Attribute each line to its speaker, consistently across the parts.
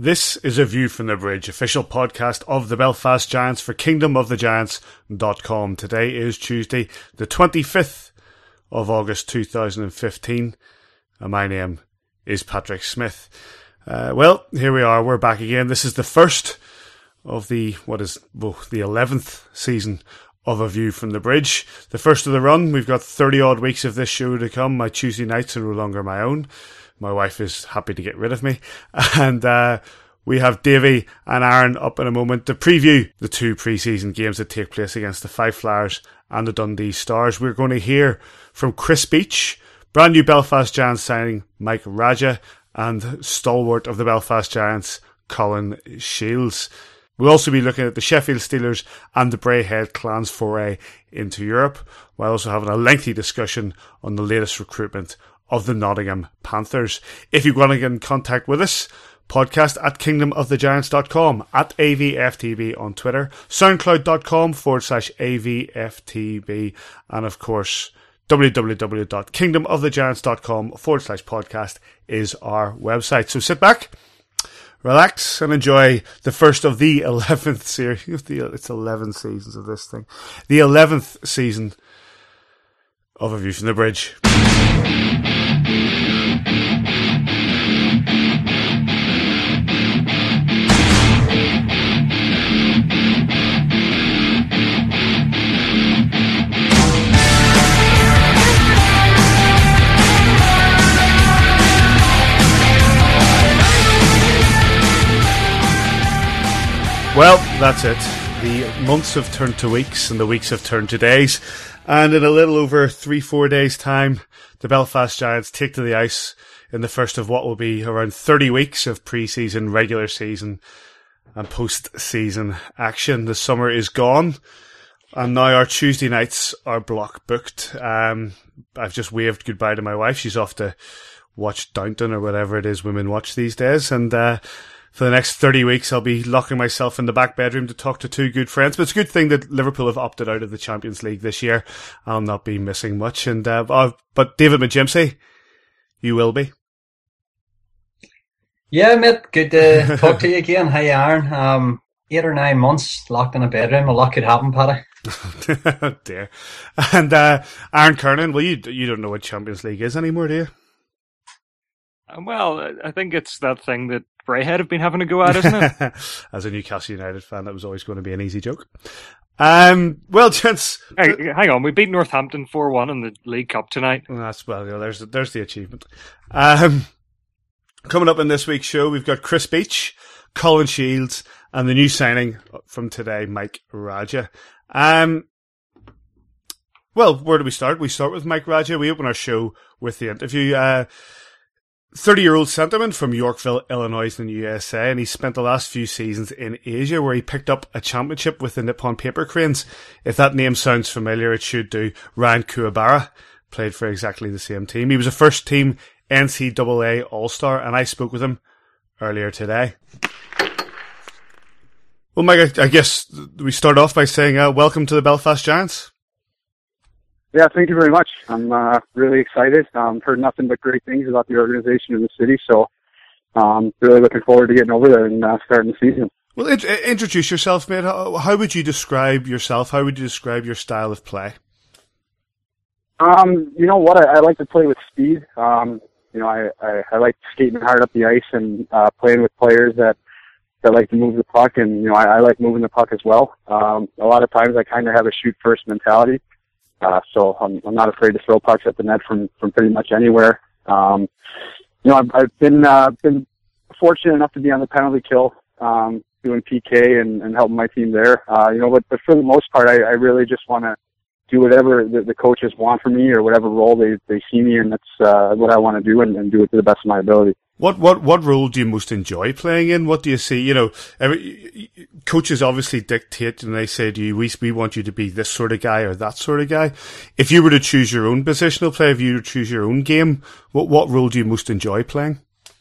Speaker 1: This is a View from the Bridge, official podcast of the Belfast Giants for kingdomofthegiants.com. Today is Tuesday, the 25th of August 2015, and my name is Patrick Smith. Well, here we are, we're back again. This is the first of the 11th season of A View from the Bridge. The first of the run. We've got 30 odd weeks of this show to come. My Tuesday nights are no longer my own. My wife is happy to get rid of me. And we have Davey and Aaron up in a moment to preview the two pre-season games that take place against the Five Flyers and the Dundee Stars. We're going to hear from Chris Beech, brand new Belfast Giants signing Mike Radja, and stalwart of the Belfast Giants, Colin Shields. We'll also be looking at the Sheffield Steelers and the Braehead Clans foray into Europe, while also having a lengthy discussion on the latest recruitment of the Nottingham Panthers. If you want to get in contact with us, podcast at kingdomofthegiants.com, at AVFTB on Twitter, soundcloud.com/AVFTB, and of course, www.kingdomofthegiants.com/podcast is our website. So sit back, relax, and enjoy the first of the 11th series. It's 11 seasons of this thing. The 11th season of A View from the Bridge. Well, that's it. The months have turned to weeks and the weeks have turned to days. And in a little over 3-4 days' time, the Belfast Giants take to the ice in the first of what will be around 30 weeks of pre-season, regular season and post-season action. The summer is gone and now our Tuesday nights are block booked. I've just waved goodbye to my wife. She's off to watch Downton or whatever it is women watch these days. And for the next 30 weeks, I'll be locking myself in the back bedroom to talk to two good friends. But it's a good thing that Liverpool have opted out of the Champions League this year. I'll not be missing much. And but David McGimsey, you will be.
Speaker 2: Yeah, mate. Good to talk to you again. Hi, Aaron. 8 or 9 months locked in a bedroom. A lot could happen, Paddy.
Speaker 1: Oh dear. And Aaron Kernan, well, you don't know what Champions League is anymore, do you?
Speaker 3: Well, I think it's that thing that Braehead have been having a go at, isn't it?
Speaker 1: As a Newcastle United fan, that was always going to be an easy joke. Well, gents,
Speaker 3: hey, hang on. We beat Northampton 4-1 in the League Cup tonight.
Speaker 1: There's the achievement. Coming up in this week's show, we've got Chris Beech, Colin Shields, and the new signing from today, Mike Radja. Well, where do we start? We start with Mike Radja. We open our show with the interview. 30-year-old centerman from Yorkville, Illinois in the USA, and he spent the last few seasons in Asia where he picked up a championship with the Nippon Paper Cranes. If that name sounds familiar, it should do. Ryan Kuwabara played for exactly the same team. He was a first-team NCAA All-Star, and I spoke with him earlier today. Well, Mike, I guess we start off by saying welcome to the Belfast Giants.
Speaker 4: Yeah, thank you very much. I'm really excited. Heard nothing but great things about the organization and the city, so really looking forward to getting over there and starting the season.
Speaker 1: Well, introduce yourself, mate. How would you describe yourself? How would you describe your style of play?
Speaker 4: You know what? I like to play with speed. I like skating hard up the ice and playing with players that like to move the puck, and I like moving the puck as well. A lot of times I kind of have a shoot first mentality. So I'm not afraid to throw pucks at the net from pretty much anywhere. I've been fortunate enough to be on the penalty kill, doing PK and helping my team there. But for the most part, I really just want to do whatever the coaches want from me or whatever role they see me in. That's what I want to do and do it to the best of my ability.
Speaker 1: What role do you most enjoy playing in? What do you see? Coaches obviously dictate and they say to you, we want you to be this sort of guy or that sort of guy. If you were to choose your own positional play, if you were to choose your own game, what role do you most enjoy playing?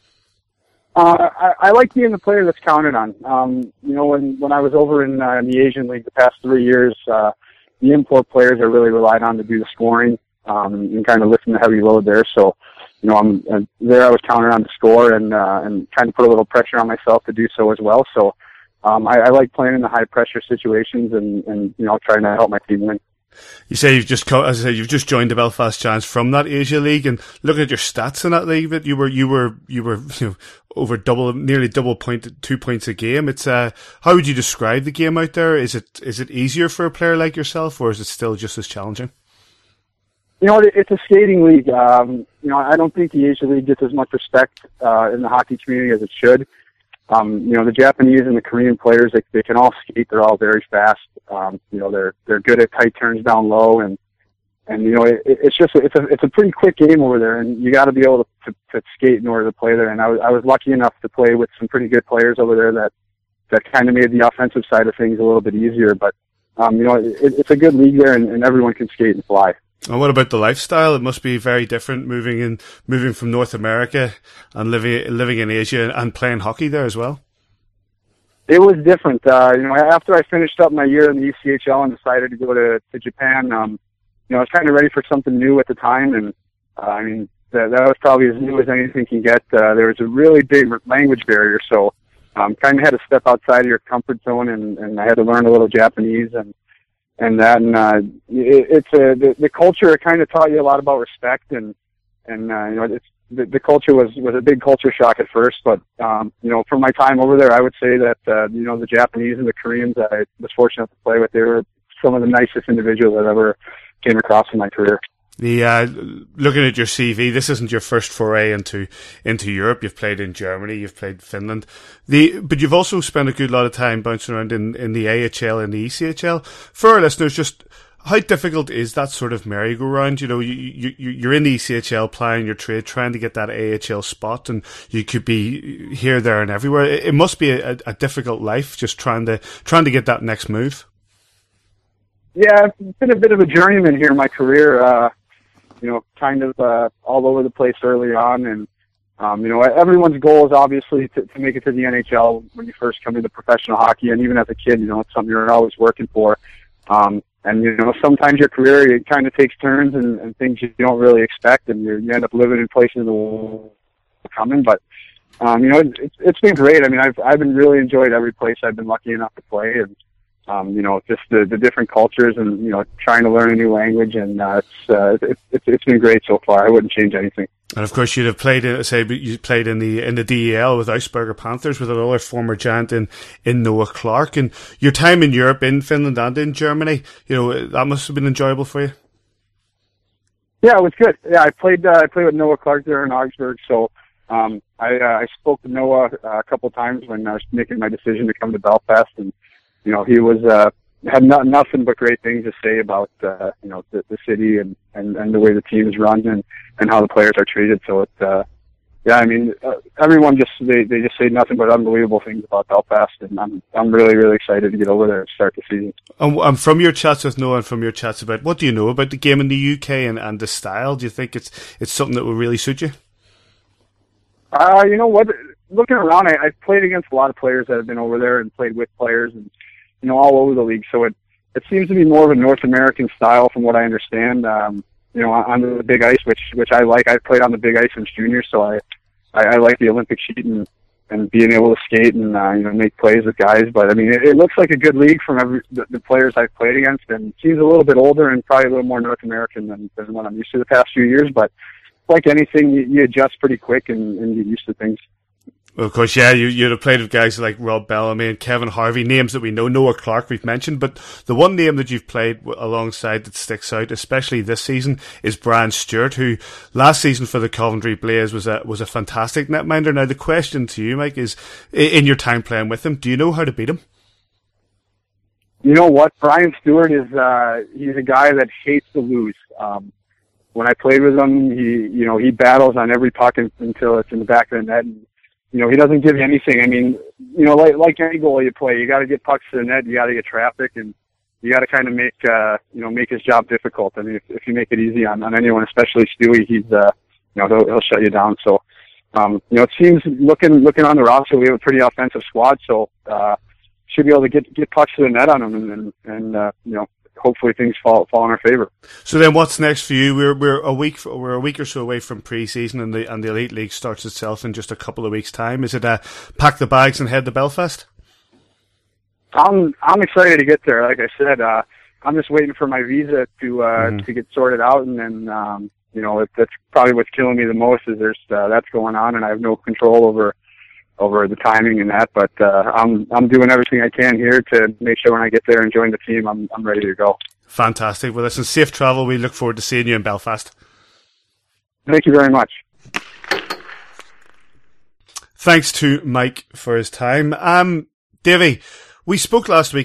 Speaker 4: I like being the player that's counted on. When I was over in the Asian League the past 3 years, the import players are really relied on to do the scoring and kind of lifting the heavy load there. So there I was counting on to score and kind of put a little pressure on myself to do so as well. So I like playing in the high pressure situations and trying to help my team win.
Speaker 1: You say you've just, as I say, you've just joined the Belfast Giants from that Asia League, and looking at your stats in that league, that you were over nearly double 2 points a game. It's how would you describe the game out there? Is it easier for a player like yourself, or is it still just as challenging?
Speaker 4: It's a skating league. I don't think the Asia League gets as much respect in the hockey community as it should. The Japanese and the Korean players, they can all skate. They're all very fast. They're good at tight turns down low, and it's a pretty quick game over there, and you got to be able to skate in order to play there. And I was lucky enough to play with some pretty good players over there that kind of made the offensive side of things a little bit easier. But it's a good league there, and everyone can skate and fly.
Speaker 1: And what about the lifestyle? It must be very different moving from North America and living in Asia and playing hockey there as well.
Speaker 4: It was different. After I finished up my year in the ECHL and decided to go to Japan, I was kind of ready for something new at the time, and that was probably as new as anything can get. There was a really big language barrier, so kind of had to step outside of your comfort zone, and I had to learn a little Japanese the culture kind of taught you a lot about respect, and the culture was a big culture shock at first, but for my time over there, I would say that the Japanese and the Koreans that I was fortunate to play with, they were some of the nicest individuals I've ever came across in my career.
Speaker 1: Looking at your CV, this isn't your first foray into Europe. You've played in Germany, you've played Finland, but you've also spent a good lot of time bouncing around in the AHL and the ECHL. For our listeners, just how difficult is that sort of merry-go-round? You're in the ECHL plying your trade, trying to get that AHL spot, and you could be here, there, and everywhere. It must be a difficult life, just trying to get that next move.
Speaker 4: Yeah, I've been a bit of a journeyman here in my career. Kind of all over the place early on, and everyone's goal is obviously to make it to the NHL when you first come into professional hockey, and even as a kid, it's something you're always working for. Sometimes your career, it kind of takes turns and things you don't really expect, and you end up living in places that coming. But it's been great. I mean, I've been really enjoyed every place I've been lucky enough to play, and just the different cultures, and trying to learn a new language, and it's been great so far. I wouldn't change anything.
Speaker 1: And of course, you'd have played in the DEL with Augsburger Panthers with another former Giant in Noah Clark, and your time in Europe, in Finland and in Germany, that must have been enjoyable for you.
Speaker 4: Yeah, it was good. Yeah, I played with Noah Clark there in Augsburg, so I spoke to Noah a couple of times when I was making my decision to come to Belfast, and he was had nothing but great things to say about the city and the way the team is run and how the players are treated. So everyone they just say nothing but unbelievable things about Belfast, and I'm really, really excited to get over there and start the season.
Speaker 1: And from your chats with Noah and from your chats about, what do you know about the game in the UK and the style? Do you think it's something that will really suit you?
Speaker 4: You know what? Looking around, I've played against a lot of players that have been over there and played with players and all over the league. So it seems to be more of a North American style from what I understand. On the big ice, which I like. I've played on the big ice since junior, so I like the Olympic sheet and being able to skate and make plays with guys. But I mean, it looks like a good league from the players I've played against, and seems a little bit older and probably a little more North American than what I'm used to the past few years. But like anything, you adjust pretty quick and get used to things.
Speaker 1: Well, of course, yeah, you'd have played with guys like Rob Bellamy and Kevin Harvey, names that we know. Noah Clark we've mentioned, but the one name that you've played alongside that sticks out, especially this season, is Brian Stewart, who last season for the Coventry Blaze was a fantastic netminder. Now the question to you, Mike, is in your time playing with him, do you know how to beat him?
Speaker 4: You know what? Brian Stewart is he's a guy that hates to lose. When I played with him, he battles on every puck until it's in the back of the net. And, he doesn't give you anything. I mean, like any goal you play, you got to get pucks to the net, you got to get traffic, and you got to kind of make his job difficult. I mean, if you make it easy on anyone, especially Stewie, he'll shut you down. So, it seems looking on the roster, we have a pretty offensive squad, so should be able to get pucks to the net on him, and hopefully things fall in our favor.
Speaker 1: So then, what's next for you? We're a week or so away from pre-season, and the Elite League starts itself in just a couple of weeks' time. Is it pack the bags and head to Belfast?
Speaker 4: I'm excited to get there. Like I said, I'm just waiting for my visa to get sorted out, and then that's probably what's killing me the most is there's that's going on, and I have no control over the timing and that. But I'm doing everything I can here to make sure when I get there and join the team, I'm ready to go.
Speaker 1: Fantastic. Well, listen, safe travel. We look forward to seeing you in Belfast.
Speaker 4: Thank you very much.
Speaker 1: Thanks to Mike for his time. Davey, we spoke we have to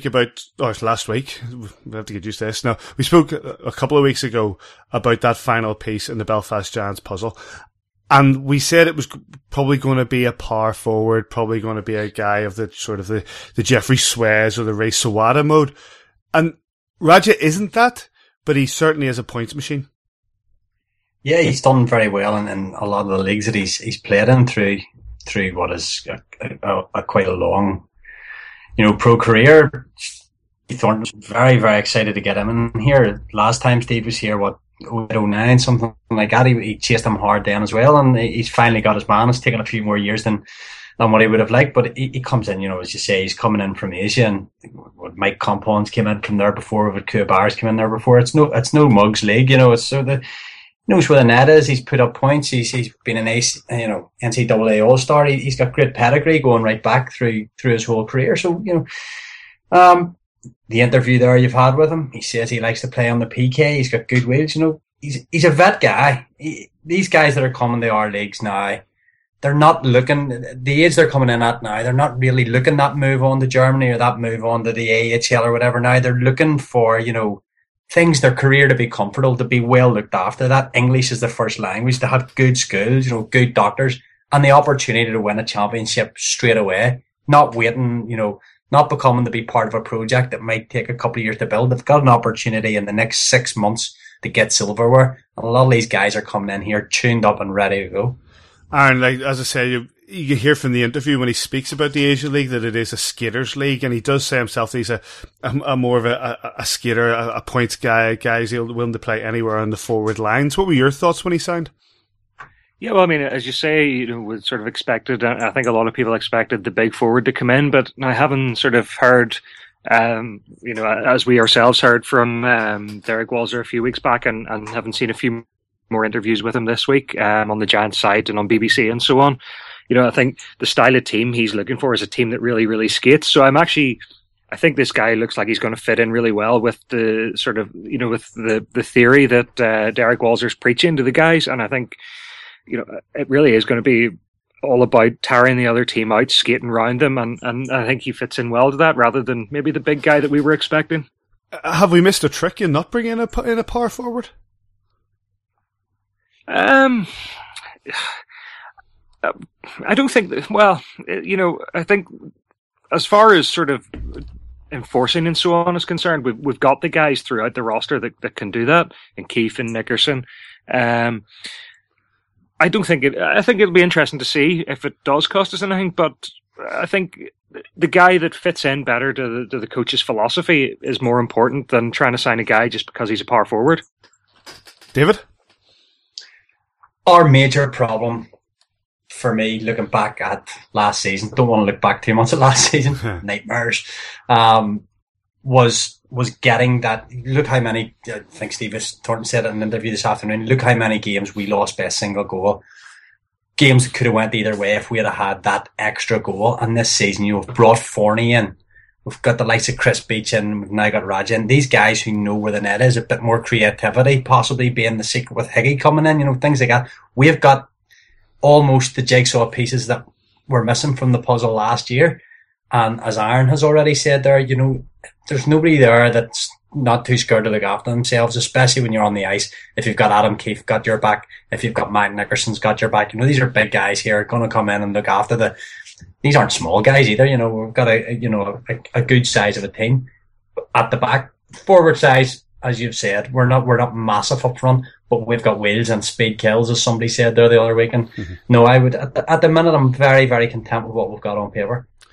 Speaker 1: get used to this now. We spoke a couple of weeks ago about that final piece in the Belfast Giants puzzle. And we said it was probably going to be a power forward, probably going to be a guy of the sort of the Jeffrey Suez or the Ray Sawada mode. And Radja isn't that, but he certainly is a points machine. Yeah,
Speaker 2: he's done very well in a lot of the leagues that he's played in through what is a quite a long, pro career. Thornton was very, very excited to get him in here. Last time Steve was here, 09, something like that. He chased him hard then as well, and he's finally got his man. It's taken a few more years than what he would have liked, but he comes in, as you say, he's coming in from Asia, and Mike Compounds came in from there before, with Kuabars came in there before. It's no mugs league, it's so the knows where the net is. He's put up points. He's been an ace, NCAA All-Star. He's got great pedigree going right back through his whole career. So, the interview there you've had with him, he says he likes to play on the PK. He's got good wheels. He's a vet guy. These guys that are coming to our leagues now, they're not looking, the age they're coming in at now, they're not really looking that move on to Germany or that move on to the AHL or whatever now. They're looking for, things, their career to be comfortable, to be well looked after. That English is the first language, to have good schools, good doctors, and the opportunity to win a championship straight away. Not waiting, not becoming to be part of a project that might take a couple of years to build. They've got an opportunity in the next 6 months to get silverware. And a lot of these guys are coming in here tuned up and ready to go.
Speaker 1: Aaron, as I say, you hear from the interview when he speaks about the Asia League that it is a skaters league, and he does say himself that he's a more of a skater, a points guy, guys willing to play anywhere on the forward lines. What were your thoughts when he signed?
Speaker 3: Yeah, well, I mean, as you say, we sort of expected, I think a lot of people expected the big forward to come in, but I haven't sort of heard, as we ourselves heard from Derek Walser a few weeks back, and haven't seen a few more interviews with him this week on the Giants side and on BBC and so on. I think the style of team he's looking for is a team that really, really skates. So I think this guy looks like he's going to fit in really well with the sort of, with the theory that Derek Walser's preaching to the guys. And I think, it really is going to be all about tiring the other team out, skating around them. And I think he fits in well to that rather than maybe the big guy that we were expecting.
Speaker 1: Have we missed a trick in not bringing in a power forward?
Speaker 3: I don't think that, I think as far as sort of enforcing and so on is concerned, we've got the guys throughout the roster that can do that, and Keefe and Nickerson. I think it'll be interesting to see if it does cost us anything, but I think the guy that fits in better to the coach's philosophy is more important than trying to sign a guy just because he's a power forward.
Speaker 1: David?
Speaker 2: Our major problem for me, looking back at last season, don't want to look back 2 months at last season, nightmares, was getting that. Look how many, I think Steve Thornton said it in an interview this afternoon, look how many games we lost by a single goal. Games that could have went either way if we had that extra goal. And this season, we've brought Forney in. We've got the likes of Chris Beach in. We've now got Radja in. These guys who know where the net is, a bit more creativity, possibly being the secret with Higgy coming in, things like that. We've got almost the jigsaw pieces that were missing from the puzzle last year. And as Aaron has already said there, there's nobody there that's not too scared to look after themselves, especially when you're on the ice. If you've got Adam Keefe got your back, if you've got Mike Nickerson's got your back, these are big guys here going to come in and look after these aren't small guys either, we've got a good size of a team at the back. Forward size, as you've said, we're not massive up front, but we've got wheels and speed kills, as somebody said there the other week. And no, I would, at the minute, I'm very, very content with what we've got on paper.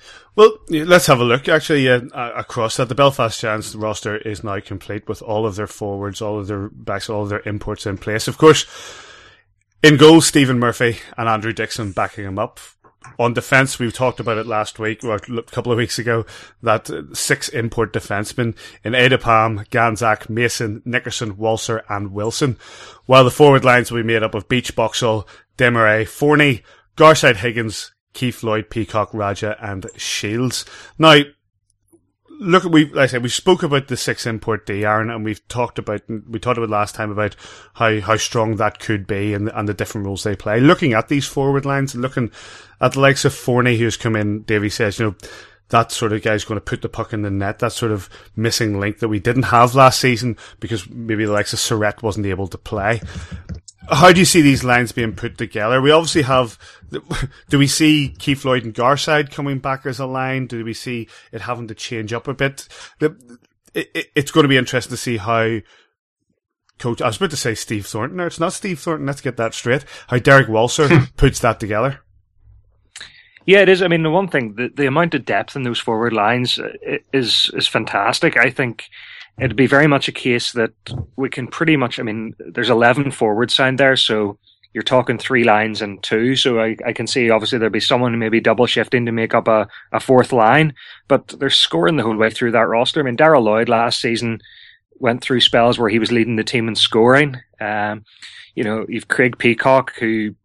Speaker 1: Well, let's have a look. Actually, across that, the Belfast Giants roster is now complete with all of their forwards, all of their backs, all of their imports in place. Of course, in goal, Stephen Murphy and Andrew Dixon backing him up. On defence, we talked about it last week, or a couple of weeks ago, that 6 import defencemen in Ada Palm, Ganzak, Mason, Nickerson, Walser and Wilson. While the forward lines will be made up of Beach, Boxall, Demaray, Forney, Garside, Higgins, Keith Lloyd, Peacock, Raja and Shields. Now, look, like I said, we spoke about the 6 import D, Aaron, and we talked about last time about how strong that could be and the different roles they play. Looking at these forward lines and looking at the likes of Forney, who's come in, Davey says, that sort of guy's going to put the puck in the net, that sort of missing link that we didn't have last season because maybe the likes of Surrett wasn't able to play. How do you see these lines being put together? We obviously have, do we see Keith Lloyd and Garside coming back as a line? Do we see it having to change up a bit? It's going to be interesting to see how coach, I was about to say Steve Thornton. No, it's not Steve Thornton. Let's get that straight. How Derek Walser puts that together.
Speaker 3: Yeah, it is. I mean, the one thing, the amount of depth in those forward lines is fantastic. I think it'd be very much a case that we can pretty much, I mean, there's 11 forwards signed there, so you're talking 3 lines and 2. So I can see obviously there'll be someone maybe double shifting to make up a 4th line, but they're scoring the whole way through that roster. I mean, Darrell Lloyd last season went through spells where he was leading the team in scoring. You've Craig Peacock, who,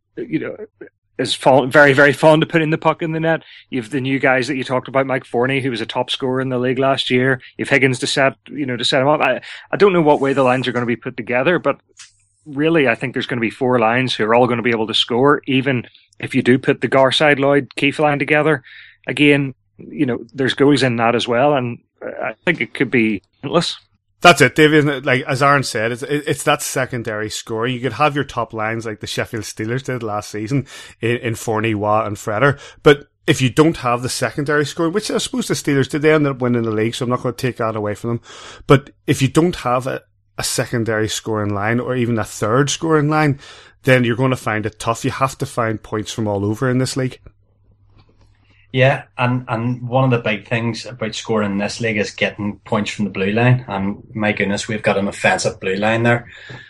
Speaker 3: is very, very fond of putting the puck in the net. You've the new guys that you talked about, Mike Forney, who was a top scorer in the league last year. You've Higgins to set him up. I don't know what way the lines are going to be put together, but really I think there's going to be 4 lines who are all going to be able to score, even if you do put the Garside Lloyd Keefe line together. Again, there's goals in that as well, and I think it could be endless.
Speaker 1: That's it, Dave, isn't it? Like, as Aaron said, it's that secondary scoring. You could have your top lines like the Sheffield Steelers did last season in Forney, Waugh and Freder. But if you don't have the secondary scoring, which I suppose the Steelers did, they ended up winning the league, so I'm not going to take that away from them. But if you don't have a secondary scoring line or even a third scoring line, then you're going to find it tough. You have to find points from all over in this league.
Speaker 2: Yeah, and one of the big things about scoring in this league is getting points from the blue line. And my goodness, we've got an offensive blue line there.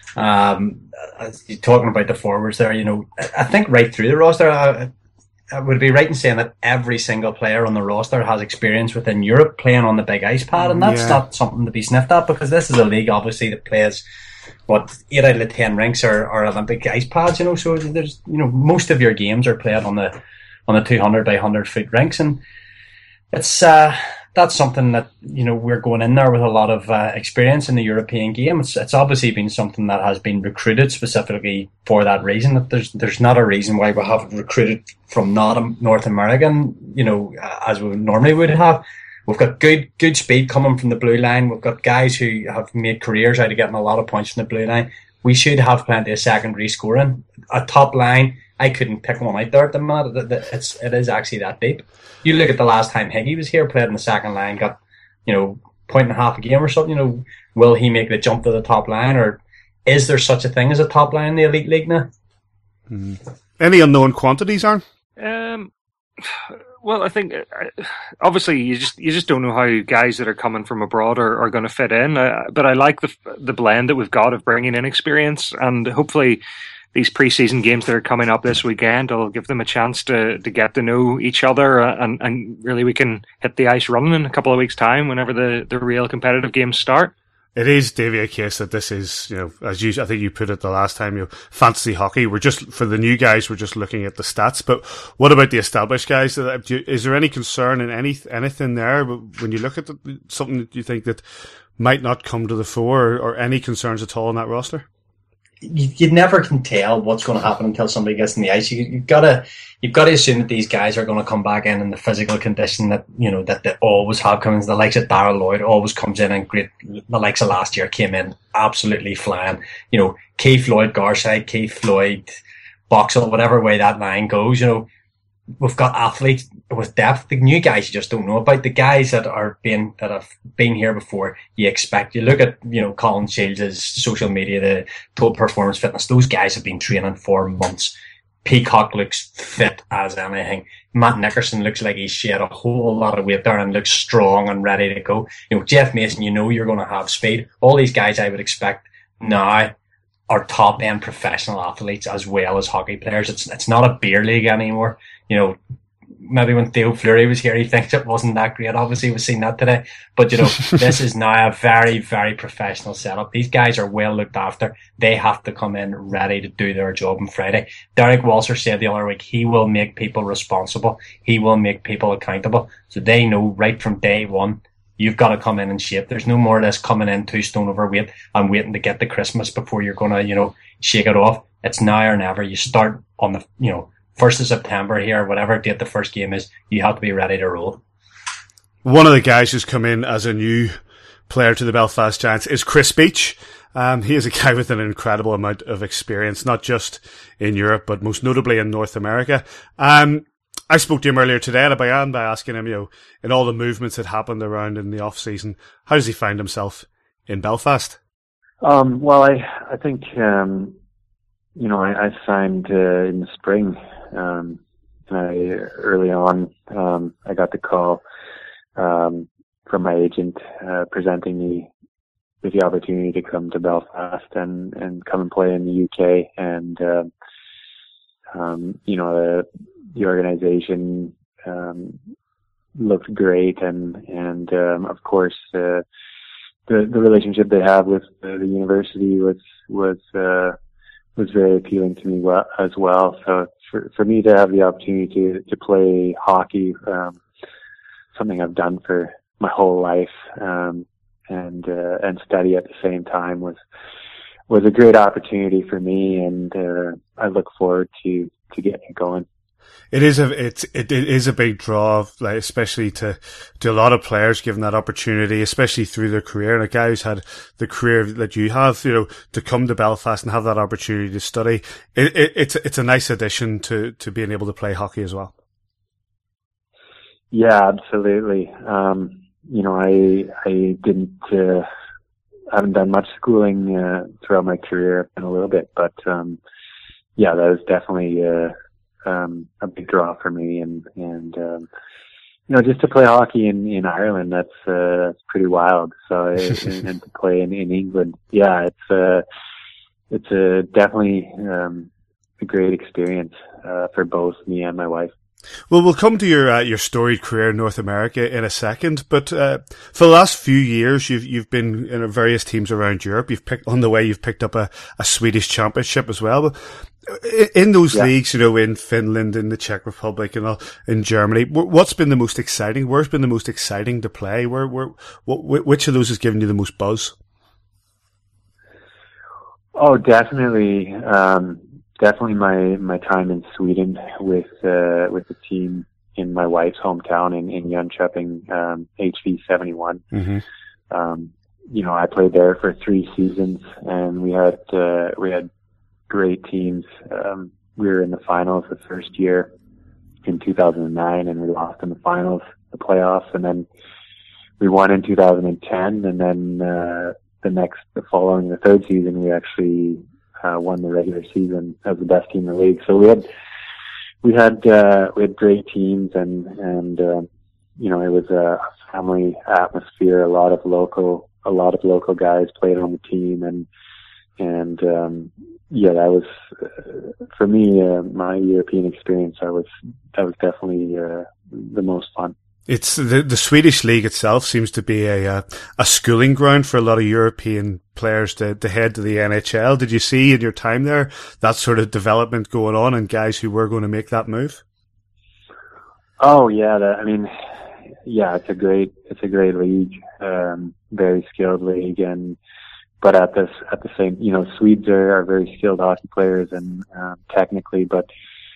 Speaker 2: You're talking about the forwards there, I think right through the roster, I would be right in saying that every single player on the roster has experience within Europe playing on the big ice pad, and that's not something to be sniffed at, because this is a league obviously that plays 8 out of the 10 rinks are Olympic ice pads, so there's most of your games are played on the 200 by 100 foot rinks, and it's that's something that we're going in there with a lot of experience in the European game. It's obviously been something that has been recruited specifically for that reason. That there's not a reason why we haven't recruited from not North American, as we normally would have. We've got good speed coming from the blue line. We've got guys who have made careers out of getting a lot of points from the blue line. We should have plenty of secondary scoring. A top line, I couldn't pick one out there at the minute. It is actually that deep. You look at the last time Higgy was here, played in the second line, got, point and a half a game or something. Will he make the jump to the top line, or is there such a thing as a top line in the Elite League now?
Speaker 1: Any unknown quantities, Aaron?
Speaker 3: Well, I think obviously you just don't know how guys that are coming from abroad are going to fit in. But I like the blend that we've got of bringing in experience, and hopefully these preseason games that are coming up this weekend will give them a chance to get to know each other, and really we can hit the ice running in a couple of weeks' time whenever the real competitive games start.
Speaker 1: It is, Davey, a case that this is, as I think you put it the last time, fantasy hockey. For the new guys, we're just looking at the stats. But what about the established guys? Is there any concern in anything there when you look at something that you think that might not come to the fore, or any concerns at all on that roster?
Speaker 2: You never can tell what's going to happen until somebody gets in the ice. You've got to assume that these guys are going to come back in the physical condition that that they always have come in. The likes of Darrell Lloyd always comes in great. The likes of last year came in absolutely flying. Keith Lloyd, Garside, Keith Lloyd, Boxall, whatever way that line goes. We've got athletes with depth. The new guys you just don't know about. The guys that have been here before, you expect. You look at Colin Shields' social media, the Total Performance Fitness. Those guys have been training for months. Peacock looks fit as anything. Matt Nickerson looks like he's shed a whole lot of weight there and looks strong and ready to go. Jeff Mason, you're going to have speed. All these guys I would expect now are top end professional athletes as well as hockey players. It's not a beer league anymore. Maybe when Theo Fleury was here, he thinks it wasn't that great. Obviously, we've seen that today. But, this is now a very, very professional setup. These guys are well looked after. They have to come in ready to do their job on Friday. Derek Walser said the other week, he will make people responsible. He will make people accountable. So they know right from day one, you've got to come in shape. There's no more of this coming in 2 stone overweight and waiting to get to Christmas before you're going to, shake it off. It's now or never. You start on the, 1st of September here, whatever date the first game is, you have to be ready to roll.
Speaker 1: One of the guys who's come in as a new player to the Belfast Giants is Chris Beach. He is a guy with an incredible amount of experience, not just in Europe, but most notably in North America. I spoke to him earlier today, and I began by asking him, in all the movements that happened around in the off-season, how does he find himself in Belfast?
Speaker 5: Well, I think, I signed in the spring. Early on, I got the call from my agent presenting me with the opportunity to come to Belfast and come and play in the UK. And the organization looked great, and of course the relationship they have with the university was very appealing to me as well. So for me to have the opportunity to play hockey, something I've done for my whole life, and study at the same time was a great opportunity for me, and I look forward to getting it going.
Speaker 1: It is a big draw, like, especially to a lot of players given that opportunity, especially through their career. And a guy who's had the career that you have, to come to Belfast and have that opportunity to study, it's a nice addition to being able to play hockey as well.
Speaker 5: Yeah, absolutely. I haven't done much schooling throughout my career, in a little bit, but that was definitely a big draw for me, and just to play hockey in Ireland, that's pretty wild. So and to play in England, it's definitely a great experience for both me and my wife.
Speaker 1: Well, we'll come to your storied career in North America in a second, but for the last few years, you've been in various teams around Europe. You've picked up a Swedish championship as well. But in those leagues, in Finland, in the Czech Republic, and in Germany, what's been the most exciting? Where's been the most exciting to play? Which of those has given you the most buzz?
Speaker 5: Oh, definitely. Definitely my time in Sweden with the team in my wife's hometown in Jönköping, HV71.
Speaker 1: Mm-hmm.
Speaker 5: I played there for 3 seasons, and we had great teams. We were in the finals the first year in 2009, and we lost in the finals, the playoffs, and then we won in 2010, and then the following the third season, we actually won the regular season as the best team in the league. So we had great teams, and it was a family atmosphere. A lot of local guys played on the team, and that was for me my European experience. That was definitely the most fun.
Speaker 1: It's the Swedish league itself seems to be a schooling ground for a lot of European players to head to the NHL. Did you see in your time there that sort of development going on and guys who were going to make that move?
Speaker 5: Oh yeah, it's a great league, very skilled league, but at the same, Swedes are very skilled hockey players and technically, but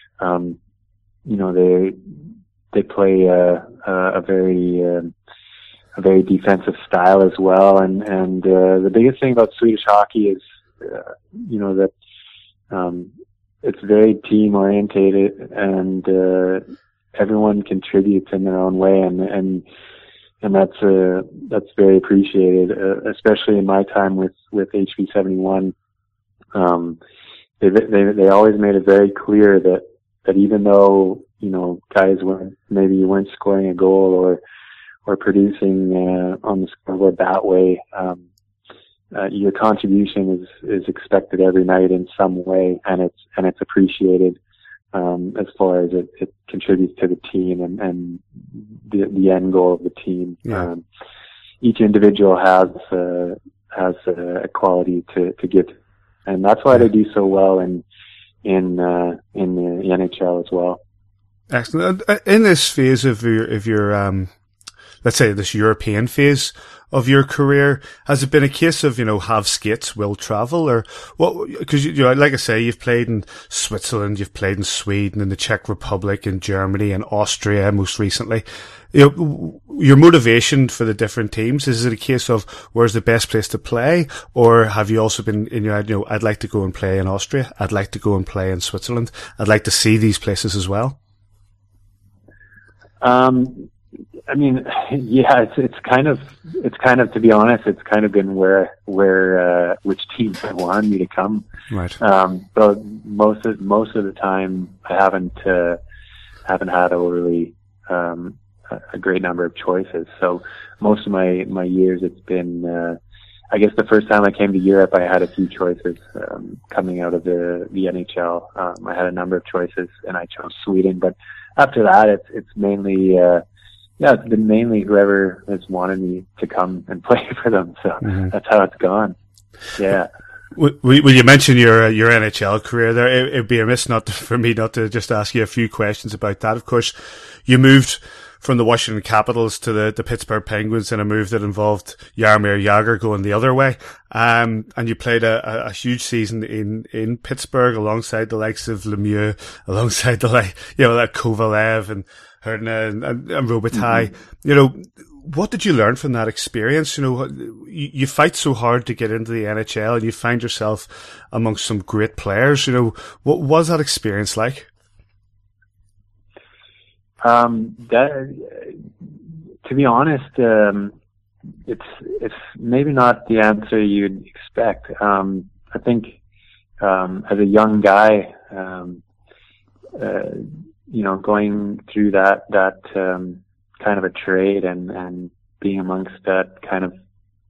Speaker 5: they play a very defensive style as well, and the biggest thing about Swedish hockey is that it's very team orientated, and everyone contributes in their own way, and that's very appreciated, especially in my time with HV71. they always made it very clear that even though, you know, guys weren't scoring a goal or producing on the scoreboard that way, your contribution is expected every night in some way, and it's appreciated as far as it contributes to the team and the end goal of the team.
Speaker 1: Yeah.
Speaker 5: Each individual has a quality to give, and that's why they do so well in the NHL as well.
Speaker 1: Excellent. In this phase of your let's say this European phase of your career, has it been a case of, you know, have skates will travel, or what? Because you know, like I say, you've played in Switzerland, you've played in Sweden, in the Czech Republic, in Germany, and Austria most recently. You know, your motivation for the different teams, is it a case of where's the best place to play, or have you also been in your head, you know, I'd like to go and play in Austria, I'd like to go and play in Switzerland, I'd like to see these places as well?
Speaker 5: I mean, yeah, it's kind of, to be honest, it's kind of been where which teams have wanted me to come.
Speaker 1: Right.
Speaker 5: But most of the time I haven't had overly, a great number of choices. So most of my years it's been, I guess the first time I came to Europe, I had a few choices, coming out of the NHL. I had a number of choices and I chose Sweden, but after that, it's mainly, it's been mainly whoever has wanted me to come and play for them. So that's how it's gone. Yeah.
Speaker 1: Will you mention your NHL career there? It'd be remiss for me not to just ask you a few questions about that. Of course, you moved from the Washington Capitals to the Pittsburgh Penguins in a move that involved Jaromir Jagr going the other way. And you played a huge season in Pittsburgh alongside the likes of Lemieux, alongside like Kovalev and Herna and Robitaille. You know, what did you learn from that experience? You know, you fight so hard to get into the NHL and you find yourself amongst some great players. You know, what was that experience like?
Speaker 5: To be honest, it's maybe not the answer you'd expect. I think, as a young guy, you know, going through that kind of a trade and being amongst that kind of,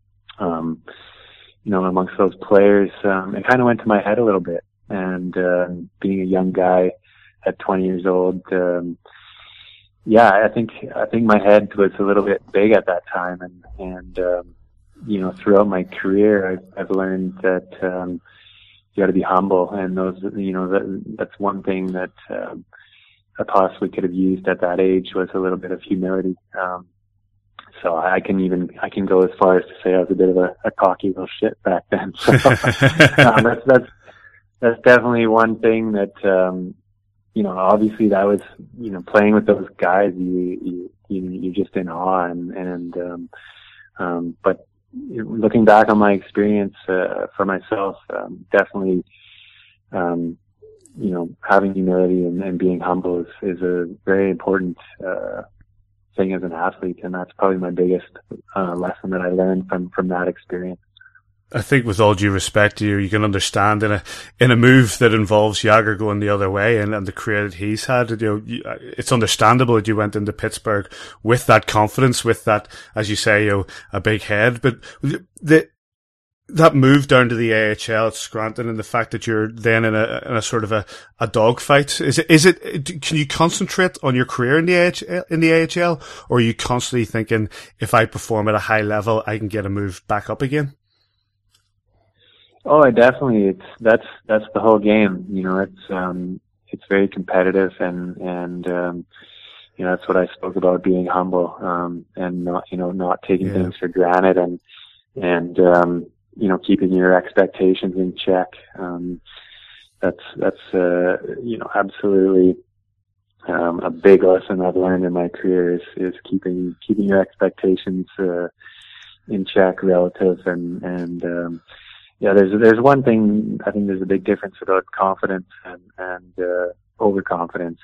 Speaker 5: you know, amongst those players, it kind of went to my head a little bit. And, being a young guy at 20 years old, I think my head was a little bit big at that time, and you know, throughout my career, I've learned that you got to be humble, and that's one thing that I possibly could have used at that age was a little bit of humility. So I can go as far as to say I was a bit of a cocky little shit back then. So that's definitely one thing that. You know, obviously that was, you know, playing with those guys, you're just in awe but looking back on my experience, for myself, definitely, you know, having humility and being humble is a very important, thing as an athlete. And that's probably my biggest, lesson that I learned from that experience.
Speaker 1: I think with all due respect to you, you can understand in a move that involves Jagr going the other way and the career that he's had, you know, it's understandable that you went into Pittsburgh with that confidence, with that, as you say, you know, a big head. But that move down to the AHL at Scranton and the fact that you're then in a sort of a dogfight, can you concentrate on your career in the AHL, or are you constantly thinking, if I perform at a high level, I can get a move back up again?
Speaker 5: Oh, definitely. That's the whole game. You know, it's very competitive and you know, that's what I spoke about, being humble, and not taking things for granted and you know, keeping your expectations in check. That's you know, absolutely, a big lesson I've learned in my career is keeping your expectations, in check relative and there's one thing. I think there's a big difference about confidence and overconfidence.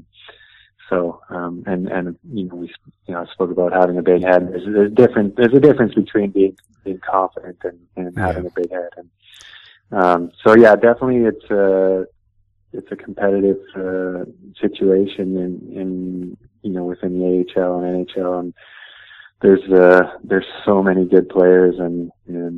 Speaker 5: And you know, I spoke about having a big head. There's a difference between being confident and having a big head. So yeah, definitely it's a competitive situation in within the AHL and NHL, and there's so many good players, and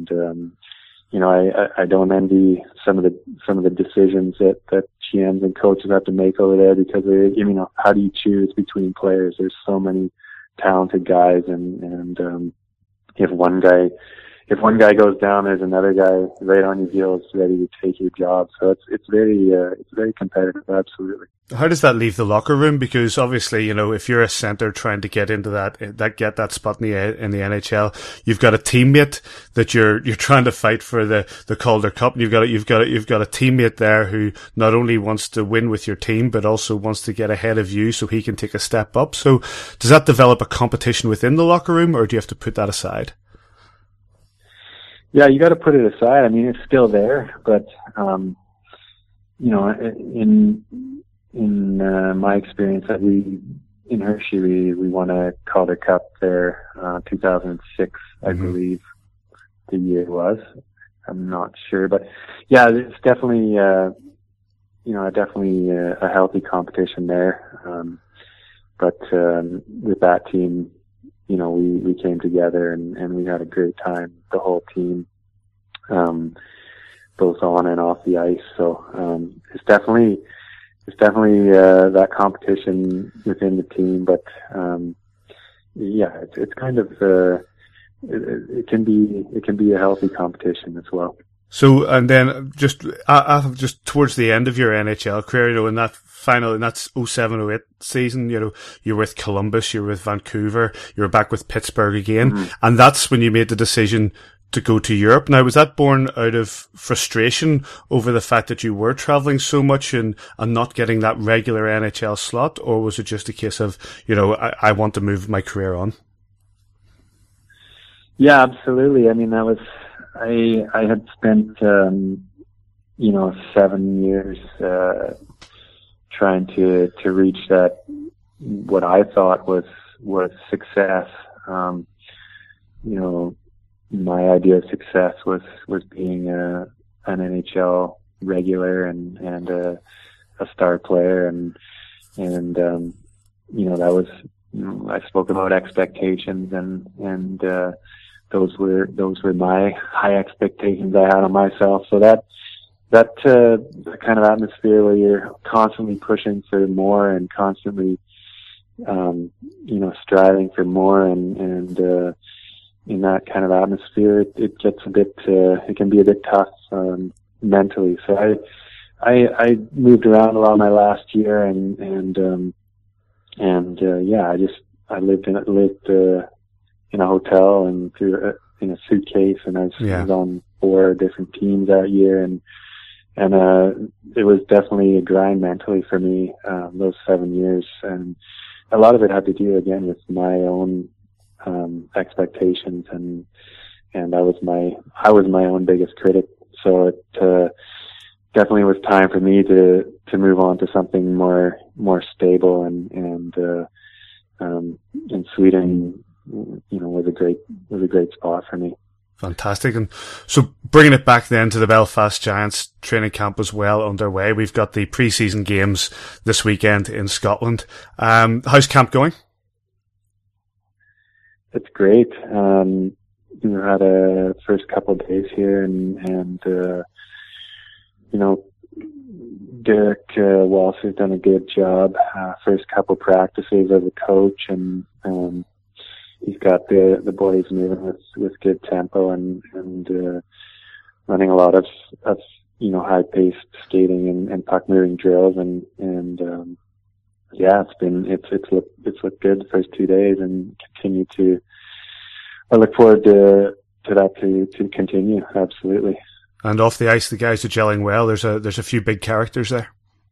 Speaker 5: I don't envy some of the decisions that GMs and coaches have to make over there, because how do you choose between players? There's so many talented guys, and if one guy goes down, there's another guy right on your heels ready to take your job. So it's very competitive, absolutely.
Speaker 1: How does that leave the locker room? Because obviously, if you're a center trying to get into get that spot in the NHL, you've got a teammate that you're trying to fight for the Calder Cup. You've got a teammate there who not only wants to win with your team, but also wants to get ahead of you so he can take a step up. So does that develop a competition within the locker room, or do you have to put that aside?
Speaker 5: Yeah, you got to put it aside. I mean, it's still there, but in my experience, that in Hershey we won a Calder Cup there, 2006, I believe the year was. I'm not sure, but yeah, it's definitely a healthy competition there. But with that team, we came together and we had a great time, the whole team, both on and off the ice. So it's definitely that competition within the team. But it's kind of it can be a healthy competition as well.
Speaker 1: So, and then just towards the end of your NHL career, in that 07-08 season, you're with Columbus, you're with Vancouver, you're back with Pittsburgh again, and that's when you made the decision to go to Europe. Now, was that born out of frustration over the fact that you were traveling so much and not getting that regular NHL slot, or was it just a case of, I want to move my career on?
Speaker 5: Yeah, absolutely. I mean, that was, I had spent, 7 years, trying to reach that, what I thought was success. My idea of success was being an NHL regular and a star player, and that was, I spoke about expectations, and those were my high expectations I had on myself. So that kind of atmosphere where you're constantly pushing for more and constantly striving for more, and in that kind of atmosphere, it gets it can be a bit tough mentally. So I moved around a lot my last year, and I lived in a hotel and in a suitcase, and I was on 4 different teams that year, and it was definitely a grind mentally for me, those 7 years, and a lot of it had to do again with my own expectations, and I was my own biggest critic. So it definitely was time for me to move on to something more stable, and Sweden, was a great spot for me.
Speaker 1: Fantastic. And so bringing it back then to the Belfast Giants, training camp was well underway. We've got the pre-season games this weekend in Scotland. How's camp going?
Speaker 5: It's great. We had a first couple of days here, and Derek Walsh has done a good job. First couple practices as a coach, and he's got the boys moving with good tempo and running a lot of high-paced skating and puck moving drills, and it's looked good the first 2 days, and I look forward to that to continue. Absolutely.
Speaker 1: And off the ice, the guys are gelling well. There's a few big characters there.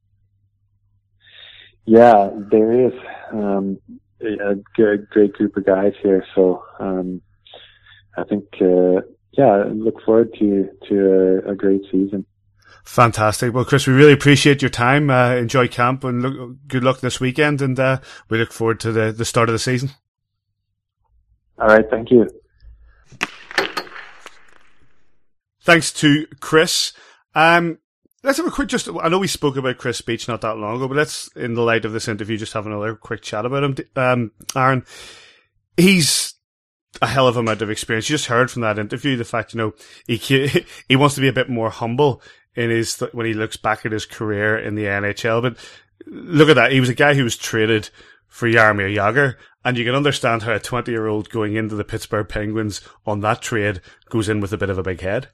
Speaker 1: Yeah,
Speaker 5: there is a great group of guys here. So I think I look forward to a great season.
Speaker 1: Fantastic. Well, Chris, we really appreciate your time. Enjoy camp, and good luck this weekend, and we look forward to the start of the season.
Speaker 5: All right, thank you.
Speaker 1: Thanks to Chris. Let's have a quick, I know we spoke about Chris Beech not that long ago, but let's, in the light of this interview, just have another quick chat about him. Aaron, he's a hell of a amount of experience. You just heard from that interview the fact, he wants to be a bit more humble when he looks back at his career in the NHL. But look at that. He was a guy who was traded for Jaromir Jagr, and you can understand how a 20-year-old going into the Pittsburgh Penguins on that trade goes in with a bit of a big head.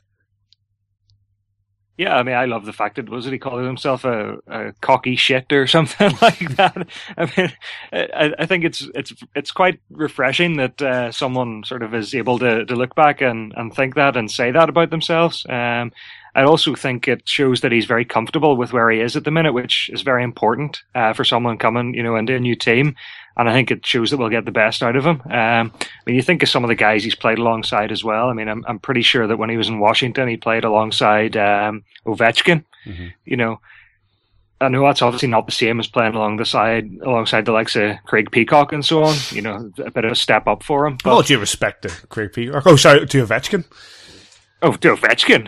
Speaker 3: Yeah, I mean, I love the fact that, he called himself a cocky shit or something like that. I mean, I think it's quite refreshing that someone sort of is able to look back and think that and say that about themselves. I also think it shows that he's very comfortable with where he is at the minute, which is very important for someone coming, into a new team. And I think it shows that we'll get the best out of him. You think of some of the guys he's played alongside as well. I mean, I'm pretty sure that when he was in Washington, he played alongside Ovechkin. Mm-hmm. I know that's obviously not the same as playing alongside the likes of Craig Peacock and so on. A bit of a step up for him. But,
Speaker 1: all due respect to Craig Peacock. Oh, sorry, to Ovechkin.
Speaker 3: Oh, to Ovechkin.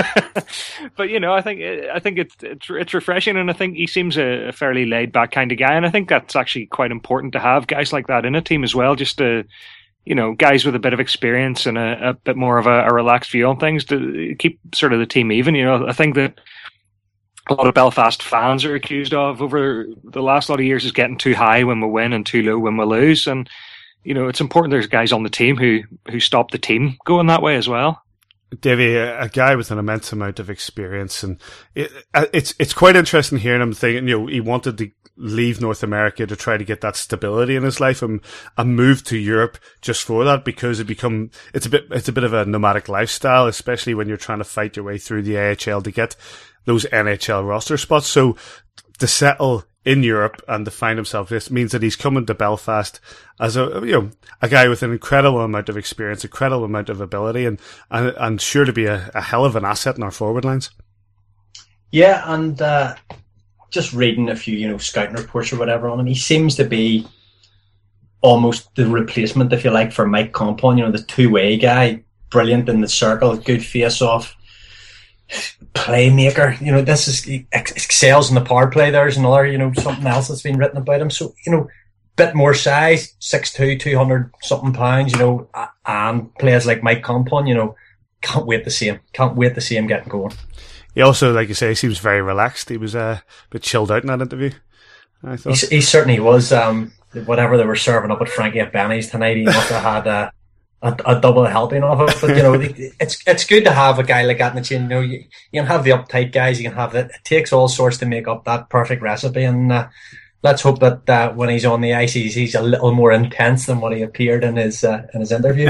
Speaker 3: But I think it's refreshing, and I think he seems a fairly laid back kind of guy, and I think that's actually quite important to have guys like that in a team as well, just to guys with a bit of experience and a bit more of a relaxed view on things to keep sort of the team even. I think that a lot of Belfast fans are accused of over the last lot of years is getting too high when we win and too low when we lose, and it's important there's guys on the team who stop the team going that way as well.
Speaker 1: Davey, a guy with an immense amount of experience, and it's quite interesting hearing him thinking, he wanted to leave North America to try to get that stability in his life and move to Europe just for that, because it's a bit of a nomadic lifestyle, especially when you're trying to fight your way through the AHL to get those NHL roster spots. So to settle in Europe and to find himself, this means that he's coming to Belfast as a guy with an incredible amount of experience, incredible amount of ability, and sure to be a hell of an asset in our forward lines.
Speaker 2: Yeah, and just reading a few, scouting reports or whatever on him, he seems to be almost the replacement, if you like, for Mike Compound, the two-way guy, brilliant in the circle, good face-off, playmaker. This is, he excels in the power play. There's another, something else that's been written about him. So, bit more size, 6'2", 200 something pounds, and players like Mike Compound, can't wait to see him. Can't wait to see him getting going.
Speaker 1: He also, like you say, he seems very relaxed. He was a bit chilled out in that interview, I thought.
Speaker 2: He certainly was. Whatever they were serving up at Frankie at Benny's tonight, he must have had a double helping of it. But it's good to have a guy like that in the team. You can have the uptight guys, you can have it takes all sorts to make up that perfect recipe, and let's hope that when he's on the ice he's a little more intense than what he appeared in his interview.